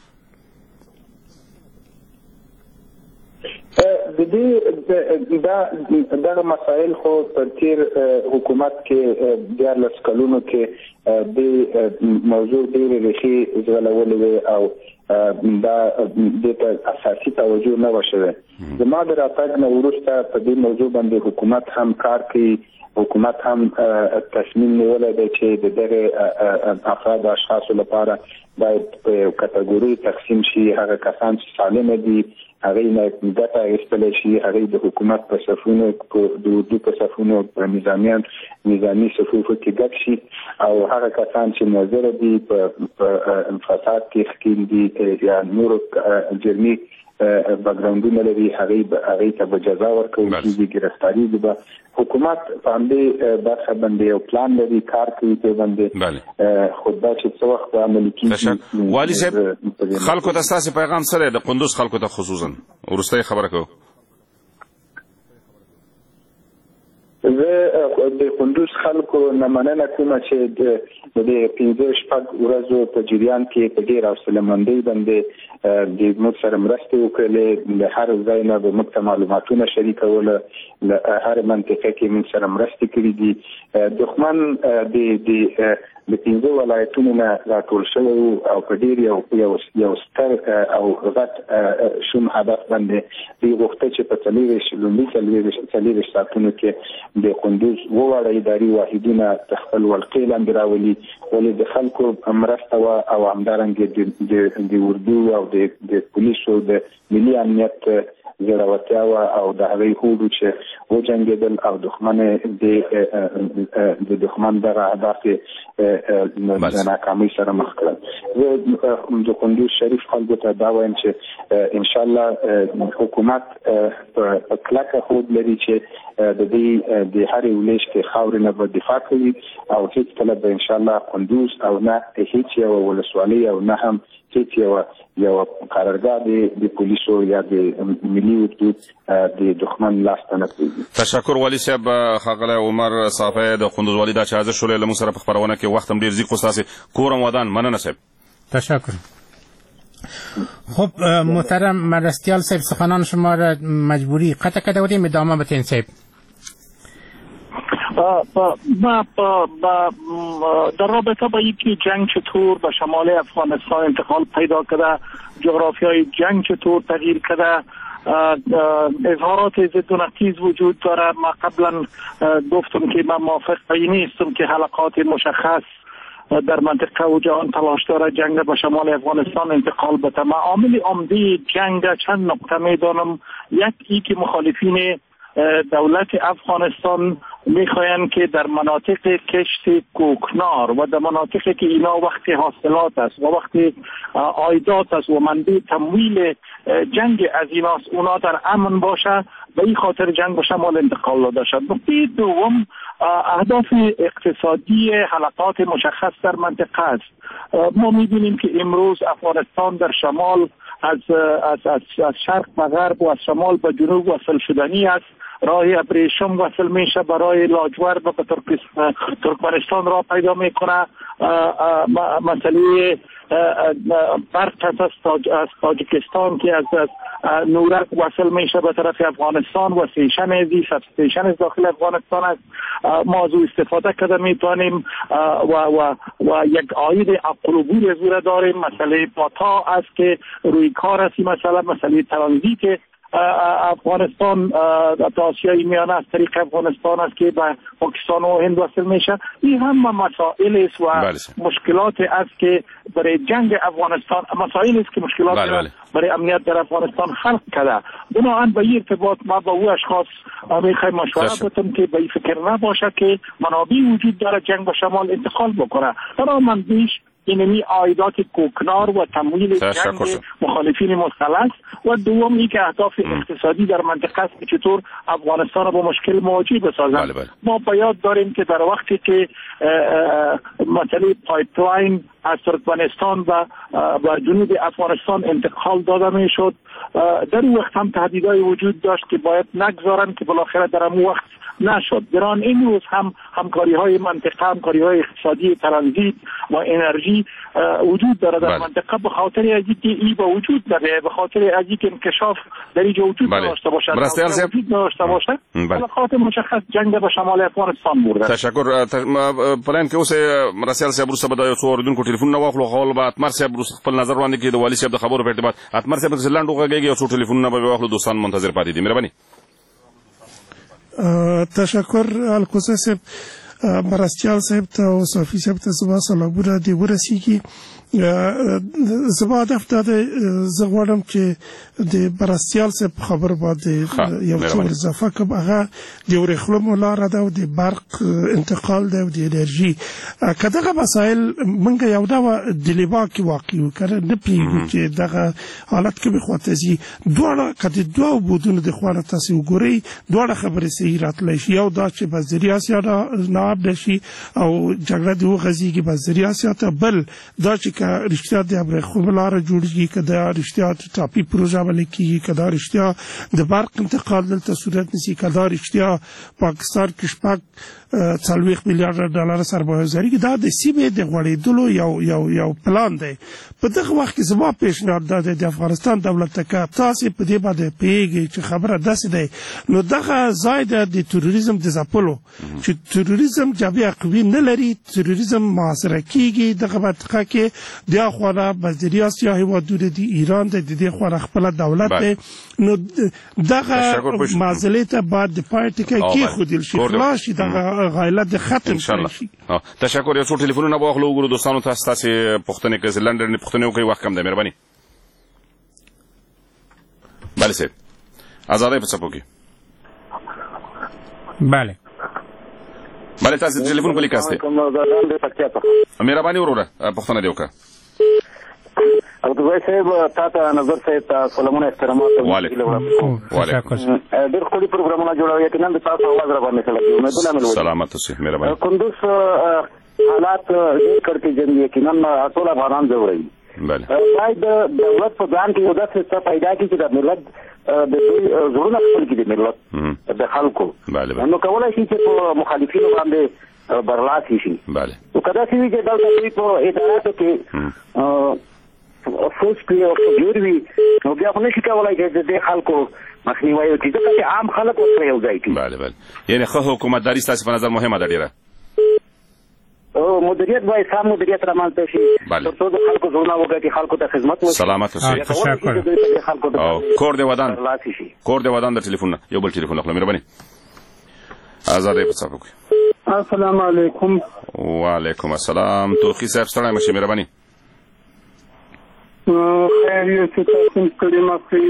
د دې دا دا مسائل خو تر تیر حکومت کې د لس کلونو کې د موضوع ډېر ریښې ځغلولې او دا د اساسي توجه نه وشوه زما د راتګ نه وروسته په دې موضوع باندې حکومت هم کار کوي حکومت هم تصمیم نیولی دی چې د دغه افراد اشخاصو لپاره باید په کټګوري تقسیم شي هغه کسان چې سالم دي هغه نه ګټه اخیستلی شي هغه د حکومت په صفونو د اردو په صفونو نظامیان نظامي صفوفو کې ګډ شي او هغه کسان چې مضر دي په فساد کې ښکیل دي یا نورو جرمي بګراوندونه لري هغه هغه ته به جزا ورکول کیږي گرفتاری به حکومت باندې برخه باندې یو پلان لري کار کوي په باندې خود دا چې څو وخت عملي کیږي والي صاحب خلکو ته تاسو پیغام سره د قندوز خلکو ته خصوصا ورسته خبره کوم زه د قندوز خلکو نه مننه کوم چې د دې پنځه شپږ ورځو په جریان کې په ډیر حوصله‌مندۍ باندې د موږ سره مرسته وکړلې د هر ځای نه د موږ معلوماتونه شریکول له هر منطقه کې موږ سره مرسته کړې دي دښمن د د د پنځه ولایتونو نه راټول شوی او په ډیر یو یو ستر او غټ شوم هدف باندې دی وخت چې په تلوي شلومي تلوي تلوي ساتونو کې د قندوز وواړه اداري واحدونه تخپل ولقې لاندې راولي ولې د خلکو مرسته او همدارنګه د د اردو او د د پولیسو د ملي امنیت زړورتیا او د هغې هوډ چې وجنګېدل او دښمن د د دښمن دغه اهداف د ناکامۍ سره مخ کړل د قندوز شریف خلکو ته دا وایم چې ان شاء الله حکومت په کلکه هوډ لري چې د دې د هر ولیش کې خاورې نه به دفاع کوي او هیڅ کله به ان شاء الله قندوز او نه هیڅ یو ولسوالۍ او نه هم هیڅ یو یو قرارګاه د پولیسو یا د ملي حدود د دښمن لاس ته نه کېږي. تشکر والي صاحب. ښاغلی عمر صافی د قندوز والي دا چې حاضر شولې له موږ سره په خپرونه کې وخت هم ډېر ځي خو ستاسې کور هم ودان مننه صاحب. تشکر. خب محترم مرستیال صاحب سخنان شما را مجبوری قطع کرده بودیم ادامه بتین صاحب. ما در رابطه با اینکه جنگ چطور به شمال افغانستان انتقال پیدا کرده، جغرافیای جنگ چطور تغییر کرده، اظهارات ضد و نقیض وجود داره. ما قبلا گفتم که من موافق نیستم که حلقات مشخص در منطقه و جهان تلاش داره جنگ به شمال افغانستان انتقال بده. ما عامل عمده جنگ چند نقطه میدانم. یکی که مخالفین دولت افغانستان میخواین که در مناطق کشت کوکنار و در مناطقی که اینا وقتی حاصلات است و وقتی عایدات است و منبع تمویل جنگ از ایناست اونا در امن باشه به این خاطر جنگ به شمال انتقال داده شد. نکته دوم اهداف اقتصادی حلقات مشخص در منطقه است. ما میبینیم که امروز افغانستان در شمال از از از, از شرق به غرب و از شمال به جنوب وصل شدنی است. راه ابریشم وصل میشه برای لاجورد و به ترکمنستان را پیدا میکنه. مسئله برق از تاجیکستان که از نورک وصل میشه به طرف افغانستان و سیشن ازی سب سیشن از داخل افغانستان است. موضوع استفاده کرده میتونیم و و و یک عاید عقل زور داریم. مسئله پاتا است که روی کار است. مثلا مسئله ترانزیت افغانستان تا آسیای میانه از طریق افغانستان است که به پاکستان و هند وصل میشه. این هم مسائل است و بله. مشکلات است که برای جنگ افغانستان مسائل است که مشکلات بله بله. برای امنیت در افغانستان خلق کرده. بنابراین به این ارتباط ما با او اشخاص میخوایم مشورت بتیم که به این فکر نباشه که منابع وجود داره جنگ به شمال انتقال بکنه. برای من بیش اینمی عایدات کوکنار و تمویل جنگ مخالفین مسلح و دوم این که اهداف اقتصادی در منطقه است که چطور افغانستان را با مشکل مواجه بسازند. بله بله. ما باید داریم که در وقتی که مسئله پایپلاین از ترکمنستان و و جنوب افغانستان انتقال داده می شد در اون وقت هم تهدیدهای وجود داشت که باید نگذارن که بالاخره در اون وقت نشد. دران این روز هم همکاری های منطقه همکاری های اقتصادی ترانزیت و انرژی وجود داره در بله. منطقه به خاطر از اینکه ای با وجود داره به خاطر از اینکه انکشاف در اینجا وجود بله. داشته باشه وجود داشته باشه به خاطر مشخص جنگ به شمال افغانستان برده. تشکر. پلان کې اوس مرسیال صاحب روسه به د یو اوریدونکو ټلیفون نه واخلو خو به اتمر صاحب روسه خپل نظر وړاندې کړي د والي صاحب د خبرو په ارتباط. اتمر صاحب زلاند وګورئ یو څو ټلیفون نه به واخلو دوستان منتظر پاتې دي. مهرباني. تشکر الکوزه صاحب مرستیال صاحب ته او صافی صاحب ته زما سلامونه دی ورسیږي. زما هدف دا دی زه غواړم چې د برستیال صاحب خبر باندې یو څه اضافه کړم. هغه د ورېښلو لاره ده او د برق انتقال ده او د انرژي. که دغه مسایل موږ یو ډول ډیلما کې واقع یو که نه پوهېږو چې دغه حالت کومې خواته ځي. دواړه که د دوو بودونو د خوا نه تاسې وګورئ دواړه خبرې صحیح راتلی شي. یو دا چې بزدري اسیا ناب نشي او جګړه دې وغځېږي بزدري اسیا ته. بل دا چې که رښتیا د ورېښلو لاره جوړېږي که دا رښتیا ټاپي پروژه عملي کېږي که دا رښتیا د برق انتقال دلته صورت نیسي که دا رښتیا پاکستان کې شپږ څلوېښت میلیارډه ډالر سرمایه‌ګذاري کې دا د سیمې د غوړېدلو یو یو یو پلان دی. په دغه وخت کې زما پیشنهاد دا دی د افغانستان دولت ته که تاسې په دې باندې پوهېږئ چې خبره داسې دی نو دغه ځای ده د تروریزم د ځپلو چې تروریزم جامع قوي نه لري. تروریزم محاصره کېږي دغه منطقه کې د خوا نه بزدري اسیا هېوادونه دي ایران دی د دې خوا نه خپله دولت دی. نو دغه معضلې ته باید د پای ټکی کېښودل شي خلاص شي دغه غایله د ختم شي. تشکر. یو څو ټلیفونونه به واخلو وګورو دوستانو تاسو تاسې پوښتنې کوئ لنډرنې پوښتنې وکړئ وخت کم دی مهرباني. بله صاحب ازادۍ په څپو کې. بله بله تاسې ټلیفون په لیکاست دی مهرباني وروره پوښتنه دې وکړه. عبدالله صاحب تا ته نظر صاحب ته سلامونه احترامات ډېر ښکلي پروګرامونه جوړوي. یقینا د تاسو اواز را باندې خلک امیدونه مې سلامت اوسئ مهرباني. کندوز حالات ډېر کړکېچن یقینا ټول افغانان ځوروي. باید دولت په ځان کې یو داسې څه پیدا کړي چې د ملت د دوی زړونه خپل کړي د ملت د خلکو نو کولی شي چې په مخالفینو باندې برلاسي شي. نو که داسې وي چې دلته دوی په اداراتو کې فوج کړي او جوړ وي نو بیا خو نشي کولی چې د دې خلکو مخنیوی وکړي ځکه چې عام خلک ورسره یو ځای کړي. بله بله یعنې ښه حکومتداري ستاسې په نظر مهمه ده ډېره. مدیریت باید سم مدیریت رامنځته شي تر څو د خلکو زړونه وګټي خلکو ته خدمت وشي. سلامت اوسئ. کور دې ودان کور دې ودان د ټلیفون نه یو بل ټلیفون اخلو مهرباني. ازادۍ په څپو کې. السلام علیکم. وعلیکم السلام. توخي صاحب ستړی مه شئ مهرباني. خیر یو چې تاسو کړي مخکې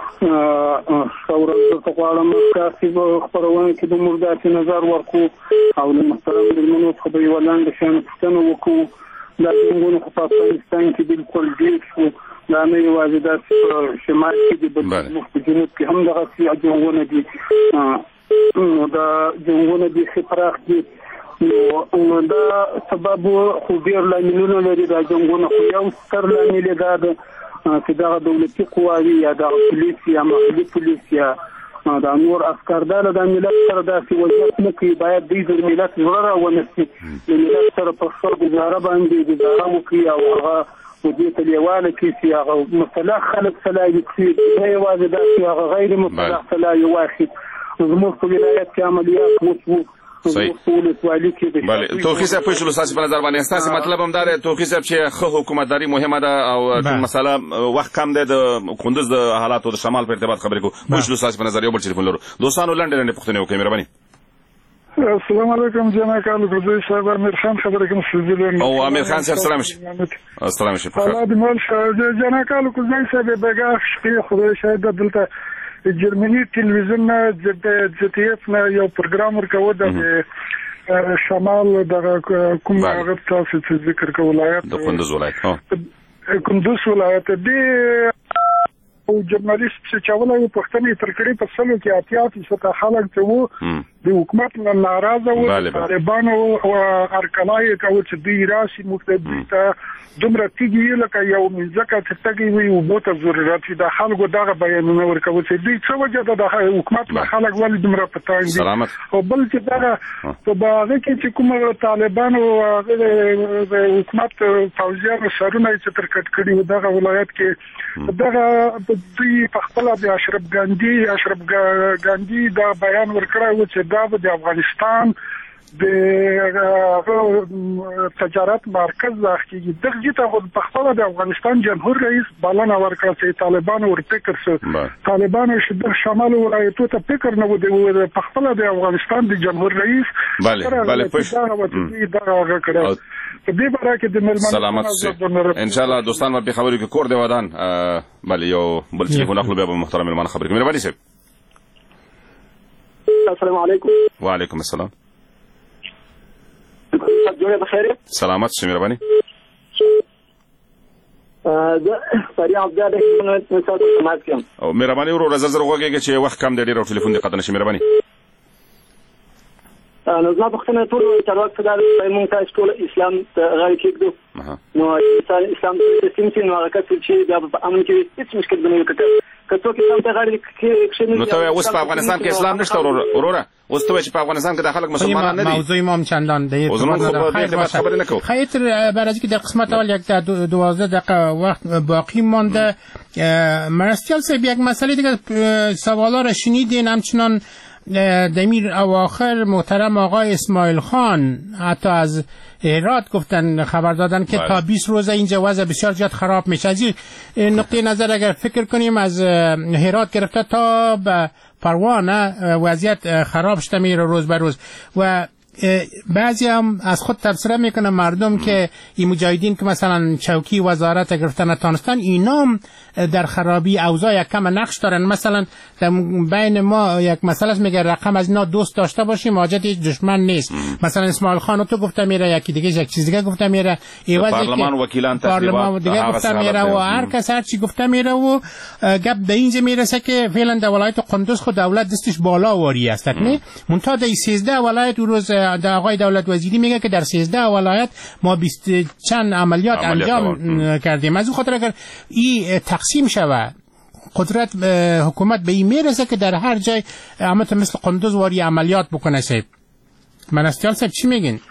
ښه ورځ درته غواړم تاسې په خپرونه کې د موږ داسې نظر ورکړو او له محترم مېلمنو څخه به یوه لنډه شیانه پوښتنه وکړو. دا جنګونه خو په افغانستان کې بالکل ډېر شو. دا نه یوازې داسې په شمال کې دي بلکې زموږ په جنوب کې هم دغسې جنګونه دي. نو دا جنګونه بیخي پراخ دي. نو دا سبب خو ډېر لاملونه لري دا جنګونه خو یو ستر لامل یې دا ده چې دغه دولتي قواوي یا دغه پولیس یا محلي پولیس یا دا نور عسکر دا له د ملت سره داسې وضعیت نه کوي. باید دوی د ملت زړه راونسي د ملت سره په ښه ګزاره باندې ګزاره وکړي او هغه دې ته لیواله کړي چې هغه مصلح خلک سلاحي کړي نه یوازې دا چې هغه غیر مصلح سلاحي واخلي. زموږ په ولایت کې عملیات وشو. صحیح. بله توخي صاحب پوه شولو ستاسې په نظر باندې ستاسې مطلب هم دا دی توخي صاحب چې ښه حکومتداري مهمه ده او مسله وخت کم دی د کندوز د حالاتو د شمال په ارتباط خبرې کوو. پوه شولو ستاسې په نظر یو بل ټلیفون لرو دوستانو لنډې لنډې پوښتنې وکړئ مهرباني. السلام علیکم جناب کالو ګزوی صاحب امیر خان خبرې کوم سوزیلند او امیر خان صاحب سلام شي. السلام شي. الله دې مول شه جناب کالو ګزوی صاحب بګا شپې خدای شاید دلته جرمني ټلویزیون نه د جی ټي اف نه یو پروګرام ورکوه د شمال د کوم هغه تاسو چې ذکر کوو ولایت د کندوز ولایت کندوز ولایت دی او جرنالیست چې چاوله یو پښتني تر کړي په سلو کې اتیا فیصد خلک ته وو د حکومت نه ناراضه وو طالبانو او ارکلای کوي چې دوی راشي مختلف ته دومره تیږي لکه یو ځکه چې تګي وي او بوته ضرورت د خلکو دغه بیانونه ورکوي چې دوی څه وجه د حکومت نه خلک ولې دومره پتاین دي او بل چې دغه په باغ کې چې کوم طالبانو د حکومت فوجیانو سرونه چې تر کټ کړي دغه ولایت کې دغه دوی په خپل د اشرف ګاندی اشرف ګاندی دا بیان ورکړی و چې دا د افغانستان د تجارت مرکز ځکه دغه ته په خپل د افغانستان جمهور رئیس بلنه ورکړه چې طالبان ور فکر سو طالبان شد شمال ولایتو ته فکر نه ودی په خپل د افغانستان د جمهور رئیس بله بله پښ دا کړو په دې باره کې د ملمنو ان شاء الله دوستان په خبرو کې کور دی ودان بله یو بل څه خو نخلو به محترم ملمن خبرې کوي مهرباني سي السلام علیکم وعلیکم السلام جوړه بخیر سلامت شې مهرباني زه سریع افزاده کوم نو تاسو سمات کوم او مهرباني ورو زر زر وګورئ چې وخت کم دی ډیر ټلیفون دې قطع نشي مهرباني نو زما پښتنه ټول تر وخت دا موږ تاسو ټول اسلام غاړي کېږو نو اسلام د سیمې نو هغه چې د امن کې هیڅ مشکل بنوي کړه کته کې تاسو غاړي کې نو ته اوس په افغانستان کې اسلام نشته وروره اوس ته چې په افغانستان کې د خلک مسلمانان نه دي موضوع امام چندان دی خبر نه کوم خیر برای که در قسمت اول یک دوازده دقیقه وقت باقی مانده مرستیال صاحب یک مسئله دیگه سوالا را شنیدین همچنان دمیر اواخر محترم آقای اسماعیل خان حتی از هرات گفتن خبر دادن که تا بیست روز اینجا وضع بسیار زیاد خراب میشه. از این نقطه نظر اگر فکر کنیم از هرات گرفته تا به پروانه وضعیت خراب شده میره روز به روز و بعضی هم از خود تبصره میکنن مردم که این مجاهدین که مثلا چوکی وزارت گرفتن نتانستن اینا در خرابی اوضاع یک کم نقش دارن. مثلا در بین ما یک مسئله میگه رقم از اینا دوست داشته باشیم حاجت هیچ دشمن نیست. مثلا اسماعیل خان تو گفته میره یکی دیگه یک چیز دیگه گفته میره پارلمان وکیلان پارلمان دیگه گفته میره و هر کس هر چی گفته میره و گپ به اینجا میرسه که فعلا در ولایت قندوز خود دولت دستش بالا واری است نه منتها در سیزده ولایت روز در آقای دولت وزیری میگه که در سیزده ولایت ما بیست چند عملیات انجام کردیم. از اون خاطر اگر این تقسیم شود قدرت حکومت به این میرسه که در هر جای عمت مثل قندوز واری عملیات بکنه. صاحب منستیال صاحب چی میگین؟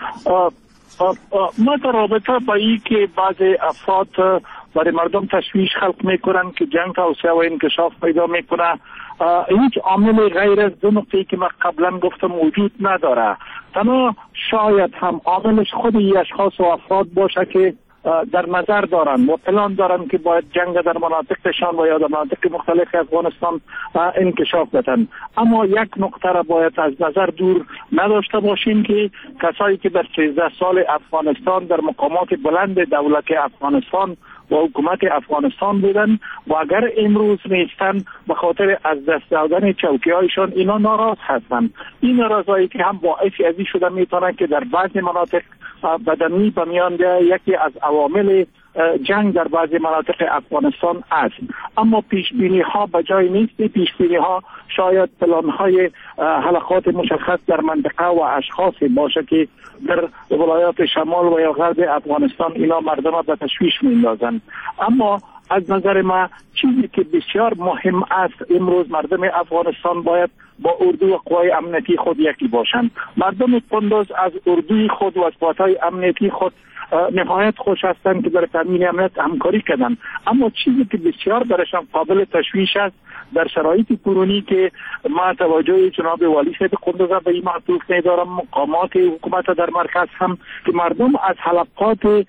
ما در رابطه با این که بعض افراد برای مردم تشویش خلق میکنن که جنگ توسعه و انکشاف پیدا میکنه، هیچ عامل غیر از دو نقطه‌ای که من قبلا گفتم وجود نداره. تنها شاید هم عاملش خود این اشخاص و افراد باشه که در نظر دارن و پلان دارن که باید جنگ در مناطقشان و یا در مناطق مختلف افغانستان انکشاف بدن. اما یک نقطه را باید از نظر دور نداشته باشیم که کسایی که در سیزده سال افغانستان در مقامات بلند دولت افغانستان و حکومت افغانستان بودن و اگر امروز نیستن به خاطر از دست دادن چوکی هایشان اینا ناراض هستند. این ناراضی که هم باعث ازی شده میتونه که در بعضی مناطق بدنی به میان بیاید، یکی از عوامل جنگ در بعضی مناطق افغانستان است. اما پیش بینی ها به جای نیست. پیش بینی ها شاید پلان های حلقات مشخص در منطقه و اشخاصی باشه که در ولایات شمال و یا غرب افغانستان اینا مردم به تشویش میندازند. اما از نظر ما چیزی که بسیار مهم است امروز مردم افغانستان باید با اردو و قوای امنیتی خود یکی باشند. مردم قندوز از اردوی خود و از قوای امنیتی خود نهایت خوش هستند که در تامین امنیت همکاری کردن. اما چیزی که بسیار برشان قابل تشویش است در شرایط کنونی که ما توجه جناب والی صاحب قندوز به این معطوف ندارم، مقامات حکومت در مرکز هم که مردم از حلقات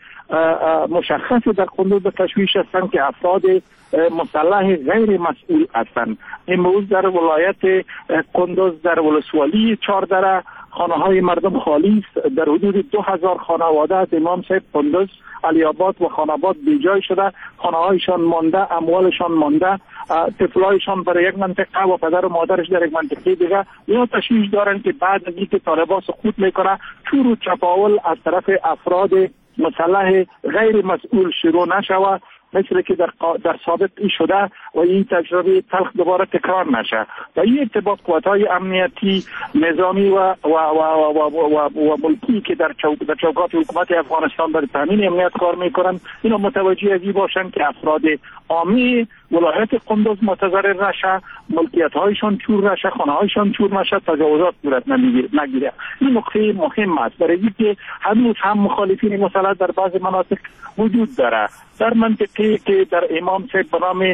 مشخص در قندوز به تشویش هستند که افراد مسلح غیر مسئول هستند. امروز در ولایت قندوز در ولسوالی چهاردره خانه های مردم خالی است. در حدود دو هزار خانواده از امام صاحب قندوز، علی آباد و خاناباد بیجای شده، خانه هایشان مانده، اموالشان مانده، طفلایشان برای یک منطقه و پدر و مادرش در یک منطقه دیگه. اینا تشویش دارن که بعد از اینکه طالبان سقوط میکنه چور و چپاول از طرف افراد مسلح غیر مسئول شروع نشود، مثل که در در سابق شده و این تجربه تلخ دوباره تکرار نشه. و این ارتباط قوت‌های امنیتی نظامی و و و و, و, و, و ملکی که در چوک در چوکات حکومت افغانستان برای تامین امنیت کار میکنن اینا متوجه ازی باشن که افراد عامی ولایت قندوز متضرر نشه، ملکیت هایشان چور نشه، خانه هایشان چور نشه، تجاوزات صورت نگیره. این نکته مهم است برای اینکه هنوز هم مخالفین مسلح در بعض مناطق وجود داره. در منطقه که در امام صاحب به نام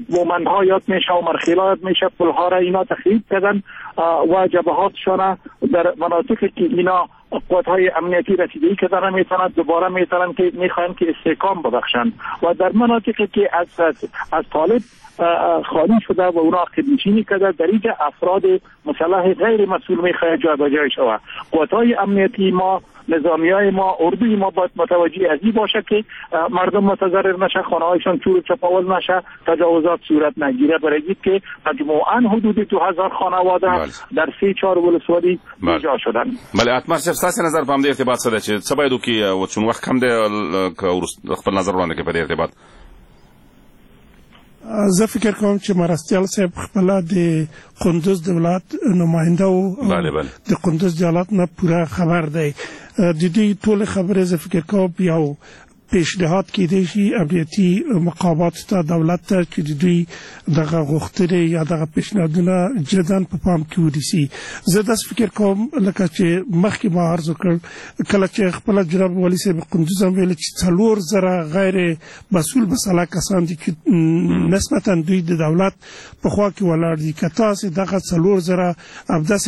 مومنها یاد میشه و مرخیلا یاد میشه، پلها را اینا تخریب کردن و جبهاتشان در مناطقی که اینا قوت‌های امنیتی رسیدگی که دارن میتونن دوباره میتونن که میخوان که استحکام ببخشن و در مناطقی که از از, از طالب خالی شده و اونا خدمتشینی کرده در اینجا افراد مسلح غیر مسئول میخواه جا به جای شود. قوت‌های امنیتی ما، نظامیای ما، اردوی ما باید متوجه از این باشه که مردم متضرر نشه، خانه‌هایشان چور و چپاول نشه، تجاوزات صورت نگیره، برای اینکه مجموعاً حدود دو هزار خانواده در سه چهار ولسوالی جا شدن. بله اتمر صاحب ستاسو نظر په دې ارتباط سره چې څه باید وکړي او چون وخت کم دی خپل نظر وړاندې کړي په دې ارتباط. زه فکر کوم چې مرستیال صاحب خپل د قندوز د ولایت نماینده او د قندوز د حالات نه پوره خبر دی. د دې ټول خبرې زه فکر کوم یو پیشنهاد کېدی شي امنیتي مقامات ته دولت ته چې د دوی دغه غوښتنې یا دغه پیشنهادونه جداً په پام کې ونیسي. زه داسې فکر کوم لکه چې مخکې ما عرض وکړ کله چې خپله جناب والي صاحب قندوز هم ویل چې څلور زره غیر مسؤول مسله کسان دي چې نسبتا دوی د دولت په خوا کې ولاړ دي. که تاسې دغه څلور زره همداسې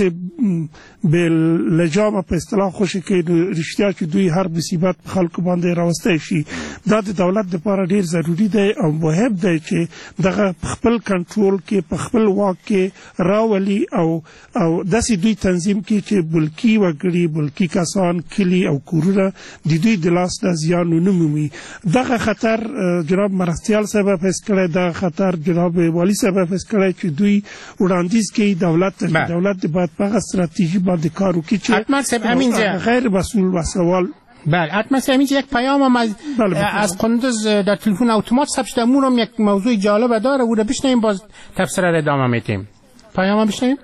بېلجامه په اصطلاح خوشې کوي نو رښتیا چې دوی هر مصیبت په خلکو باندې راوستی شي. دا د دولت لپاره ډیر ضروری دی او مهم دی چې دغه خپل کنټرول کې په خپل واک کې راولي او او داسې دوی تنظیم کې چې بلکي وګړي، بلکي کسان، کلی او کورونه د دوی د لاس نه زیان ونه مومي. دغه خطر جناب مرستیال صاحب فیص کړی، دغه خطر جناب والي صاحب فیص کړی چې دوی وړاندیز کوي دولت ته دولت باید په هغه ستراتیژي باندې کار وکړي چې غیر مسئول و سوال. بله حتما همینجا یک پیام هم از, از قندوز در تلفن اتومات ثبت شده. اون هم یک موضوع جالب داره و بشنویم باز تفسیر رو ادامه میدیم. پیام هم بشنویم.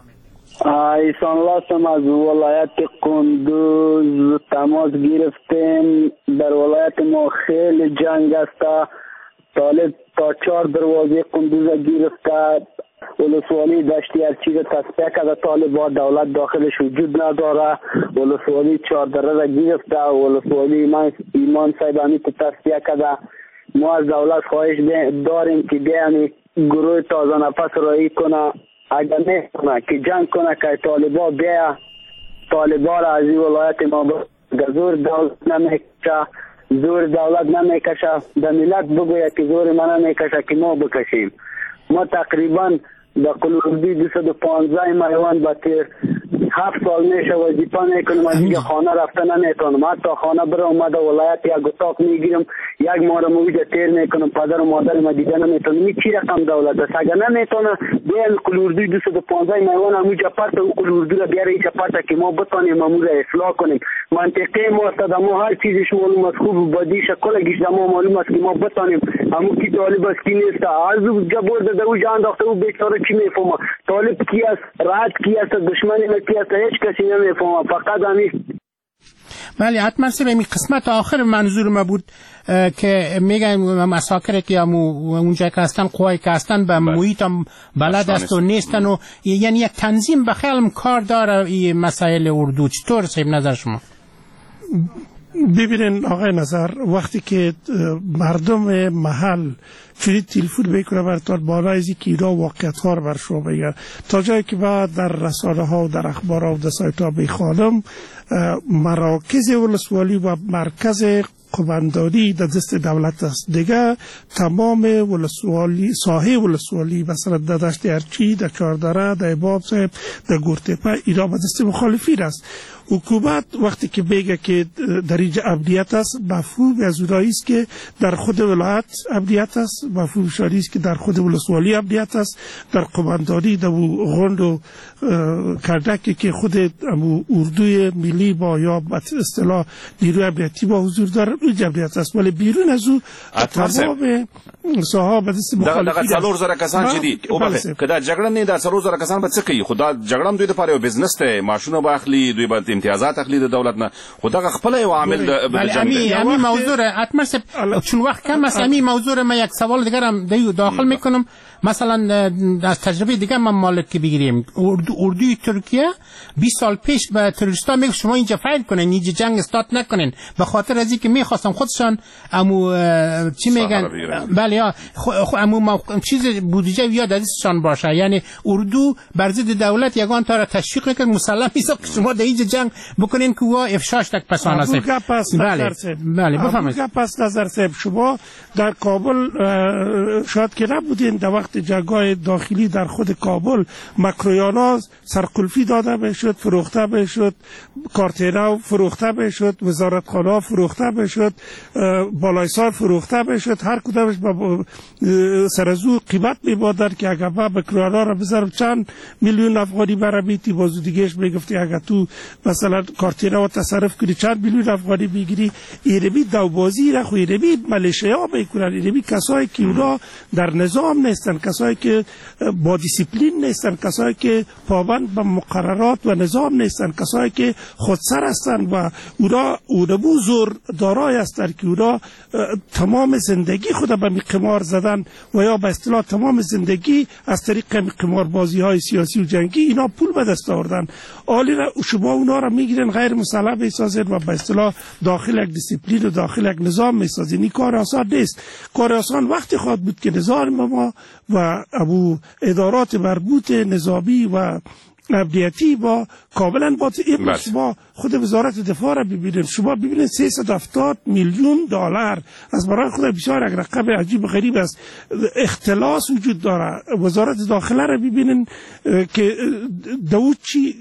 ایسان لاسم از ولایت قندوز تماس گرفتیم. در ولایت ما خیلی جنگ است. طالب تا چهار دروازه قندوز گرفته. ولسوالی دشتی ارچی را تصفیه کرده. طالبا دولت داخلش وجود نداره. ولسوالی چهاردره را گرفته. ولسوالی ایمان, ایمان صاحبانی تو تصفیه کرده. ما از دولت خواهش داریم که بیانی گروه تازه نفس رایی کنه. اگر نه کنه که جنگ کنه که طالبا بیا طالبا را از این ولایت ما زور دولت نمیکشه، زور دولت نمیکشه. به ملت بگوید که زور ما نمیکشه که ما بکشیم. ما تقریبا در قلوردی دویست و پانزده میوان با تیر هفت سال میشه وظیفه میکنم از دیگه خانه رفتن نمیتونم. حتی خانه برای اومده ولایت یک اتاق میگیرم یک ماه موجه تیر میکنم. پدر و مادر ما دیگه نمیتونم. این چی رقم دولت است؟ اگر نمیتونه بیان قلوردی دویست و پانزده میوان هموجه پرت و قلوردی را بیاره ایچه پرت که ما بتانیم هموجه اصلاح کنیم. منطقه ما است در ما هر چیزش معلوم است. خوب و بدیش کلگیش در ما معلوم است که ما بتانیم همون کی طالب است کی نیست. از اونجا برده در اونجا انداخته و بیچاره چی میفهمه طالب کی است، راحت کی است، دشمنی کی است، هیچ کسی نمیفهمه. فقط همین. بله حتما سر این قسمت آخر منظور ما بود که میگن مساکر که اونجا که هستن قوای که هستن به محیط هم بلد است و نیستن و یعنی یک تنظیم به خیلی کار داره این مسائل اردو. چطور صاحب نظر شما؟ ببینین آقای نظر وقتی که مردم محل چونی تلفن بکنه براتون بالا ازی که اینا واقعیت ها رو بر شما بگن تا جایی که بعد در رسانه ها و در اخبار ها و در سایت ها بخوانم مراکز ولسوالی و مرکز قماندانی در دست دولت است. دیگه تمام ولسوالی ساحه ولسوالی مثلا در دشت ارچی، در چهاردره، در باب صاحب، در گورتپه اینا به دست مخالفین است. حکومت وقتی که بگه که در اینجا امنیت است مفهوم از اونایی است که در خود ولایت امنیت است، مفهوم شاری است که در خود ولسوالی امنیت است، در قماندانی در غند و کردکی که خود اردوی ملی با یا اصطلاح نیروی امنیتی با حضور داره اونجا امنیت است. ولی بیرون از او تمام ساحه به دست مخالفین است. دغه څلور زره کسان چې دي او به کدا جګړه نه دا څلور زره کسان به څه کوي؟ خدا جګړه دوی د پاره بزنس ته ماشونه باخلي، دوی به امتیازات اخلي د دولت نه، خو دغه خپل یو عامل د جنگ دی. امی موضوع اتمر صاحب چون وقت کم است، امی موضوع ما یک سوال دیگر هم دیو داخل میکنم. مثلا از تجربه دیگه من مالک که بگیریم، اردو اردوی ترکیه بیست سال پیش به تروریستا میگه شما اینجا فعال کنین، اینجا جنگ استارت نکنین، به خاطر از اینکه میخواستن خودشان امو چی میگن، بله ها امو چیز بودجه یاد ازشان باشه. یعنی اردو بر ضد دولت یگان تا را تشویق میکنه، مسلم نیست که شما در اینجا جنگ بکنین که وا افشاش تک پسانه است. بله بله بفرمایید. پس نظر صاحب شما در کابل شاید که نبودین در وقت جنگ‌های داخلی در خود کابل مکرویانا سرقلفی داده بشد، فروخته بشد، کارتینا فروخته بشد، وزارتخانه فروخته بشد، بالایسار فروخته بشد، هر کدامش با سرزو قیمت می‌بادند که اگر با مکرویانا را بذارم چند میلیون افغانی برمیتی، بازو دیگهش میگفتی اگر تو مثلا کارتینا و تصرف کنی چند میلیون افغانی میگیری. ایرمی دوبازی را خو ایرمی ملیشیا میکنن، ایرمی کسایی که اونا در نظام نیستن، کسایی که با دیسیپلین نیستن، کسایی که پابند به مقررات و نظام نیستن، کسایی که خودسر هستن و اونا اونمو زور دارای هستن که اونا تمام زندگی خود به قمار زدن و یا به اصطلاح تمام زندگی از طریق قمار بازی های سیاسی و جنگی اینا پول به دست آوردن. عالی را شما اونا را میگیرن غیر مسلح میسازن و به اصطلاح داخل یک دیسیپلین و داخل یک نظام میسازن. این کار آسان نیست. کار آسان وقتی خواهد بود که نظام ما و ابو ادارات مربوط نظامی و امنیتی با کاملا با شما خود وزارت دفاع را ببینید، شما ببینید سیصد و هفتاد میلیون دلار از برای خود بسیار یک رقم عجیب غریب است. اختلاس وجود داره. وزارت داخله را ببینید که دوچی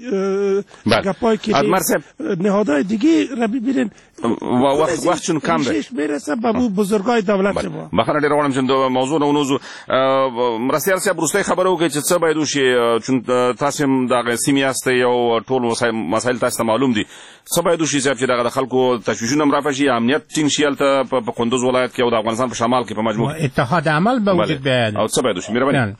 گپای که نهادهای دیگه را ببینید وقت وقت چون کم ده میرسه به بزرگای دولت ما. بخره ډیر غواړم چې د موضوع نه ونوزو مرستیال صاحب وروستی خبره وکړي چې څه باید وشي، چون تاسو هم دغه سیمې یاستئ او ټول مسایل تاسو ته معلوم دي. څه باید وشي صاحب چې دغه د خلکو تشویشونه هم رافع شي، امنیت ټینګ شي هلته په کندوز ولایت کې او د افغانستان په شمال کې په مجموع اتحاد عمل به وجود بیاید. او څه باید وشي؟ مهرباني.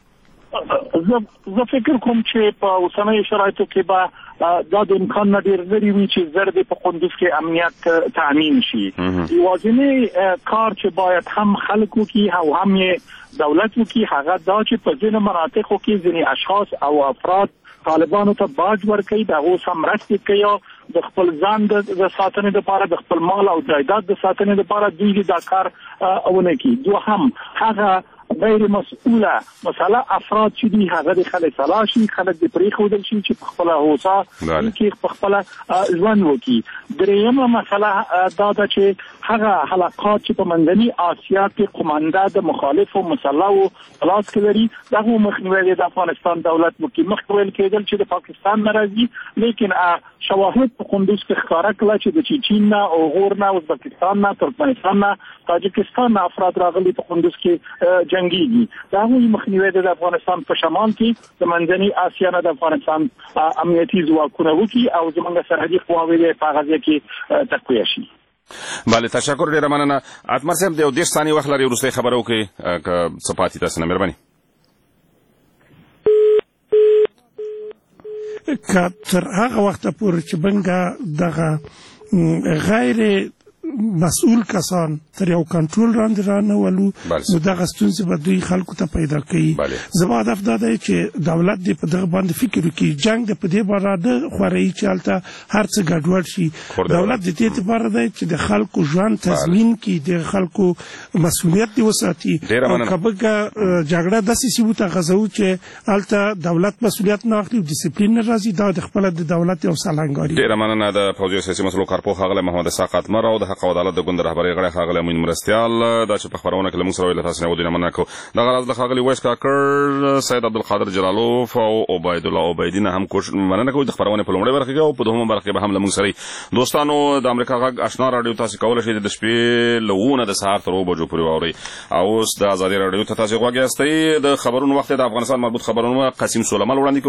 زه فکر کوم چې په اوسنیو شرایطو کې به دا د امکان نه ډېر لرې وي چې زر دې په کندوز کې امنیت تأمین شي. یوازینی کار چې باید هم خلک وکړي او هم یې دولت وکړي هغه دا چې په ځینو مناطقو کې ځینې اشخاص او افراد طالبانو ته باج ورکوي، د هغو سم مرستې کوي او د خپل ځان د ساتنې لپاره د خپل مال او جایداد د ساتنې لپاره دوی دا کار ونه کړي. دوهم هغه غیر مسؤله مثلا افراد چې دي هغه د خلک سلا شي، خلک د پریښودل شي چې په خپل هوسا کې په خپل ژوند وکړي. درېیمه مسله دا ده چې هغه حلقات چې په منځني اسیا کې قومنده د مخالفو مسلحو لاس کې لري دغه مخنیوی د افغانستان دولت وکړي. مخکې ویل کېدل چې د پاکستان نه راځي، لیکن شواهد په کندوز کې ښکاره کړه چې د چین نه، اوغور نه، ازبکستان نه، ترکمنستان نه، تاجکستان نه افراد راغلي په کندوز کې جنگيږي. دا هم مخنیوی د افغانستان په شمال کې د منځني اسیا نه د افغانستان امنیتي ځواکونه وکړي او زموږ سرحدي قواوې په غزه کې تقویه شي. بله تشکر ډیره مننه. اتمر صاحب د یو دېرش ثانیې وخت لري وروستۍ خبره وکړئ که څه پاتې تاسو نه مهرباني. که تر هغه وخته پورې چې بنګه دغه غیر مسئول کسان تر یو کنټرول لاندې رانولو نو دغه ستونزې به دوی خلکو ته پیدا کوي. زما هدف دا دی چې دولت دې په دغه باندې فکر وکړي، جنګ دې په دې باندې نه خوروي چې هلته هر څه ګډوډ شي. دولت د دې لپاره دی چې د خلکو ژوند تضمین کړي، د خلکو مسؤلیت دې وساتي. او که بګه جګړه داسې سیمو ته غځوو چې هلته دولت مسؤلیت نه اخلي او ډیسپلین نه راځي، دا د خپله د دولت یو سلنګاري. ډېره مننه. د پوځي سیاسي مسلو کارپوه ښاغلی محمد اسحاق اتمر او د حق او عدالت د ګوند رهبرۍ غړی ښاغلی امین مرستیال دا چې په خپرونه کې له موږ سره ویل تاسو نه ودې مننه کوو. دغه راز د ښاغلي ویس کاکړ، سید عبدالقادر جلالوف او عبید الله عبیدي نه هم مننه کوو د خپرونې په لومړۍ برخه کې او په دوهمه برخه کې به هم له موږ سره. دوستانو د امریکا غږ آشنا راډیو تاسو کولی شئ د شپې له اووه نه د سهار تر اوو بجو پورې واورئ. او اوس د ازادي راډیو ته تاسو غوږ یاستئ. د خبرونو وخت د افغانستان مربوط خبرونه قاسم سلیمان وړاندې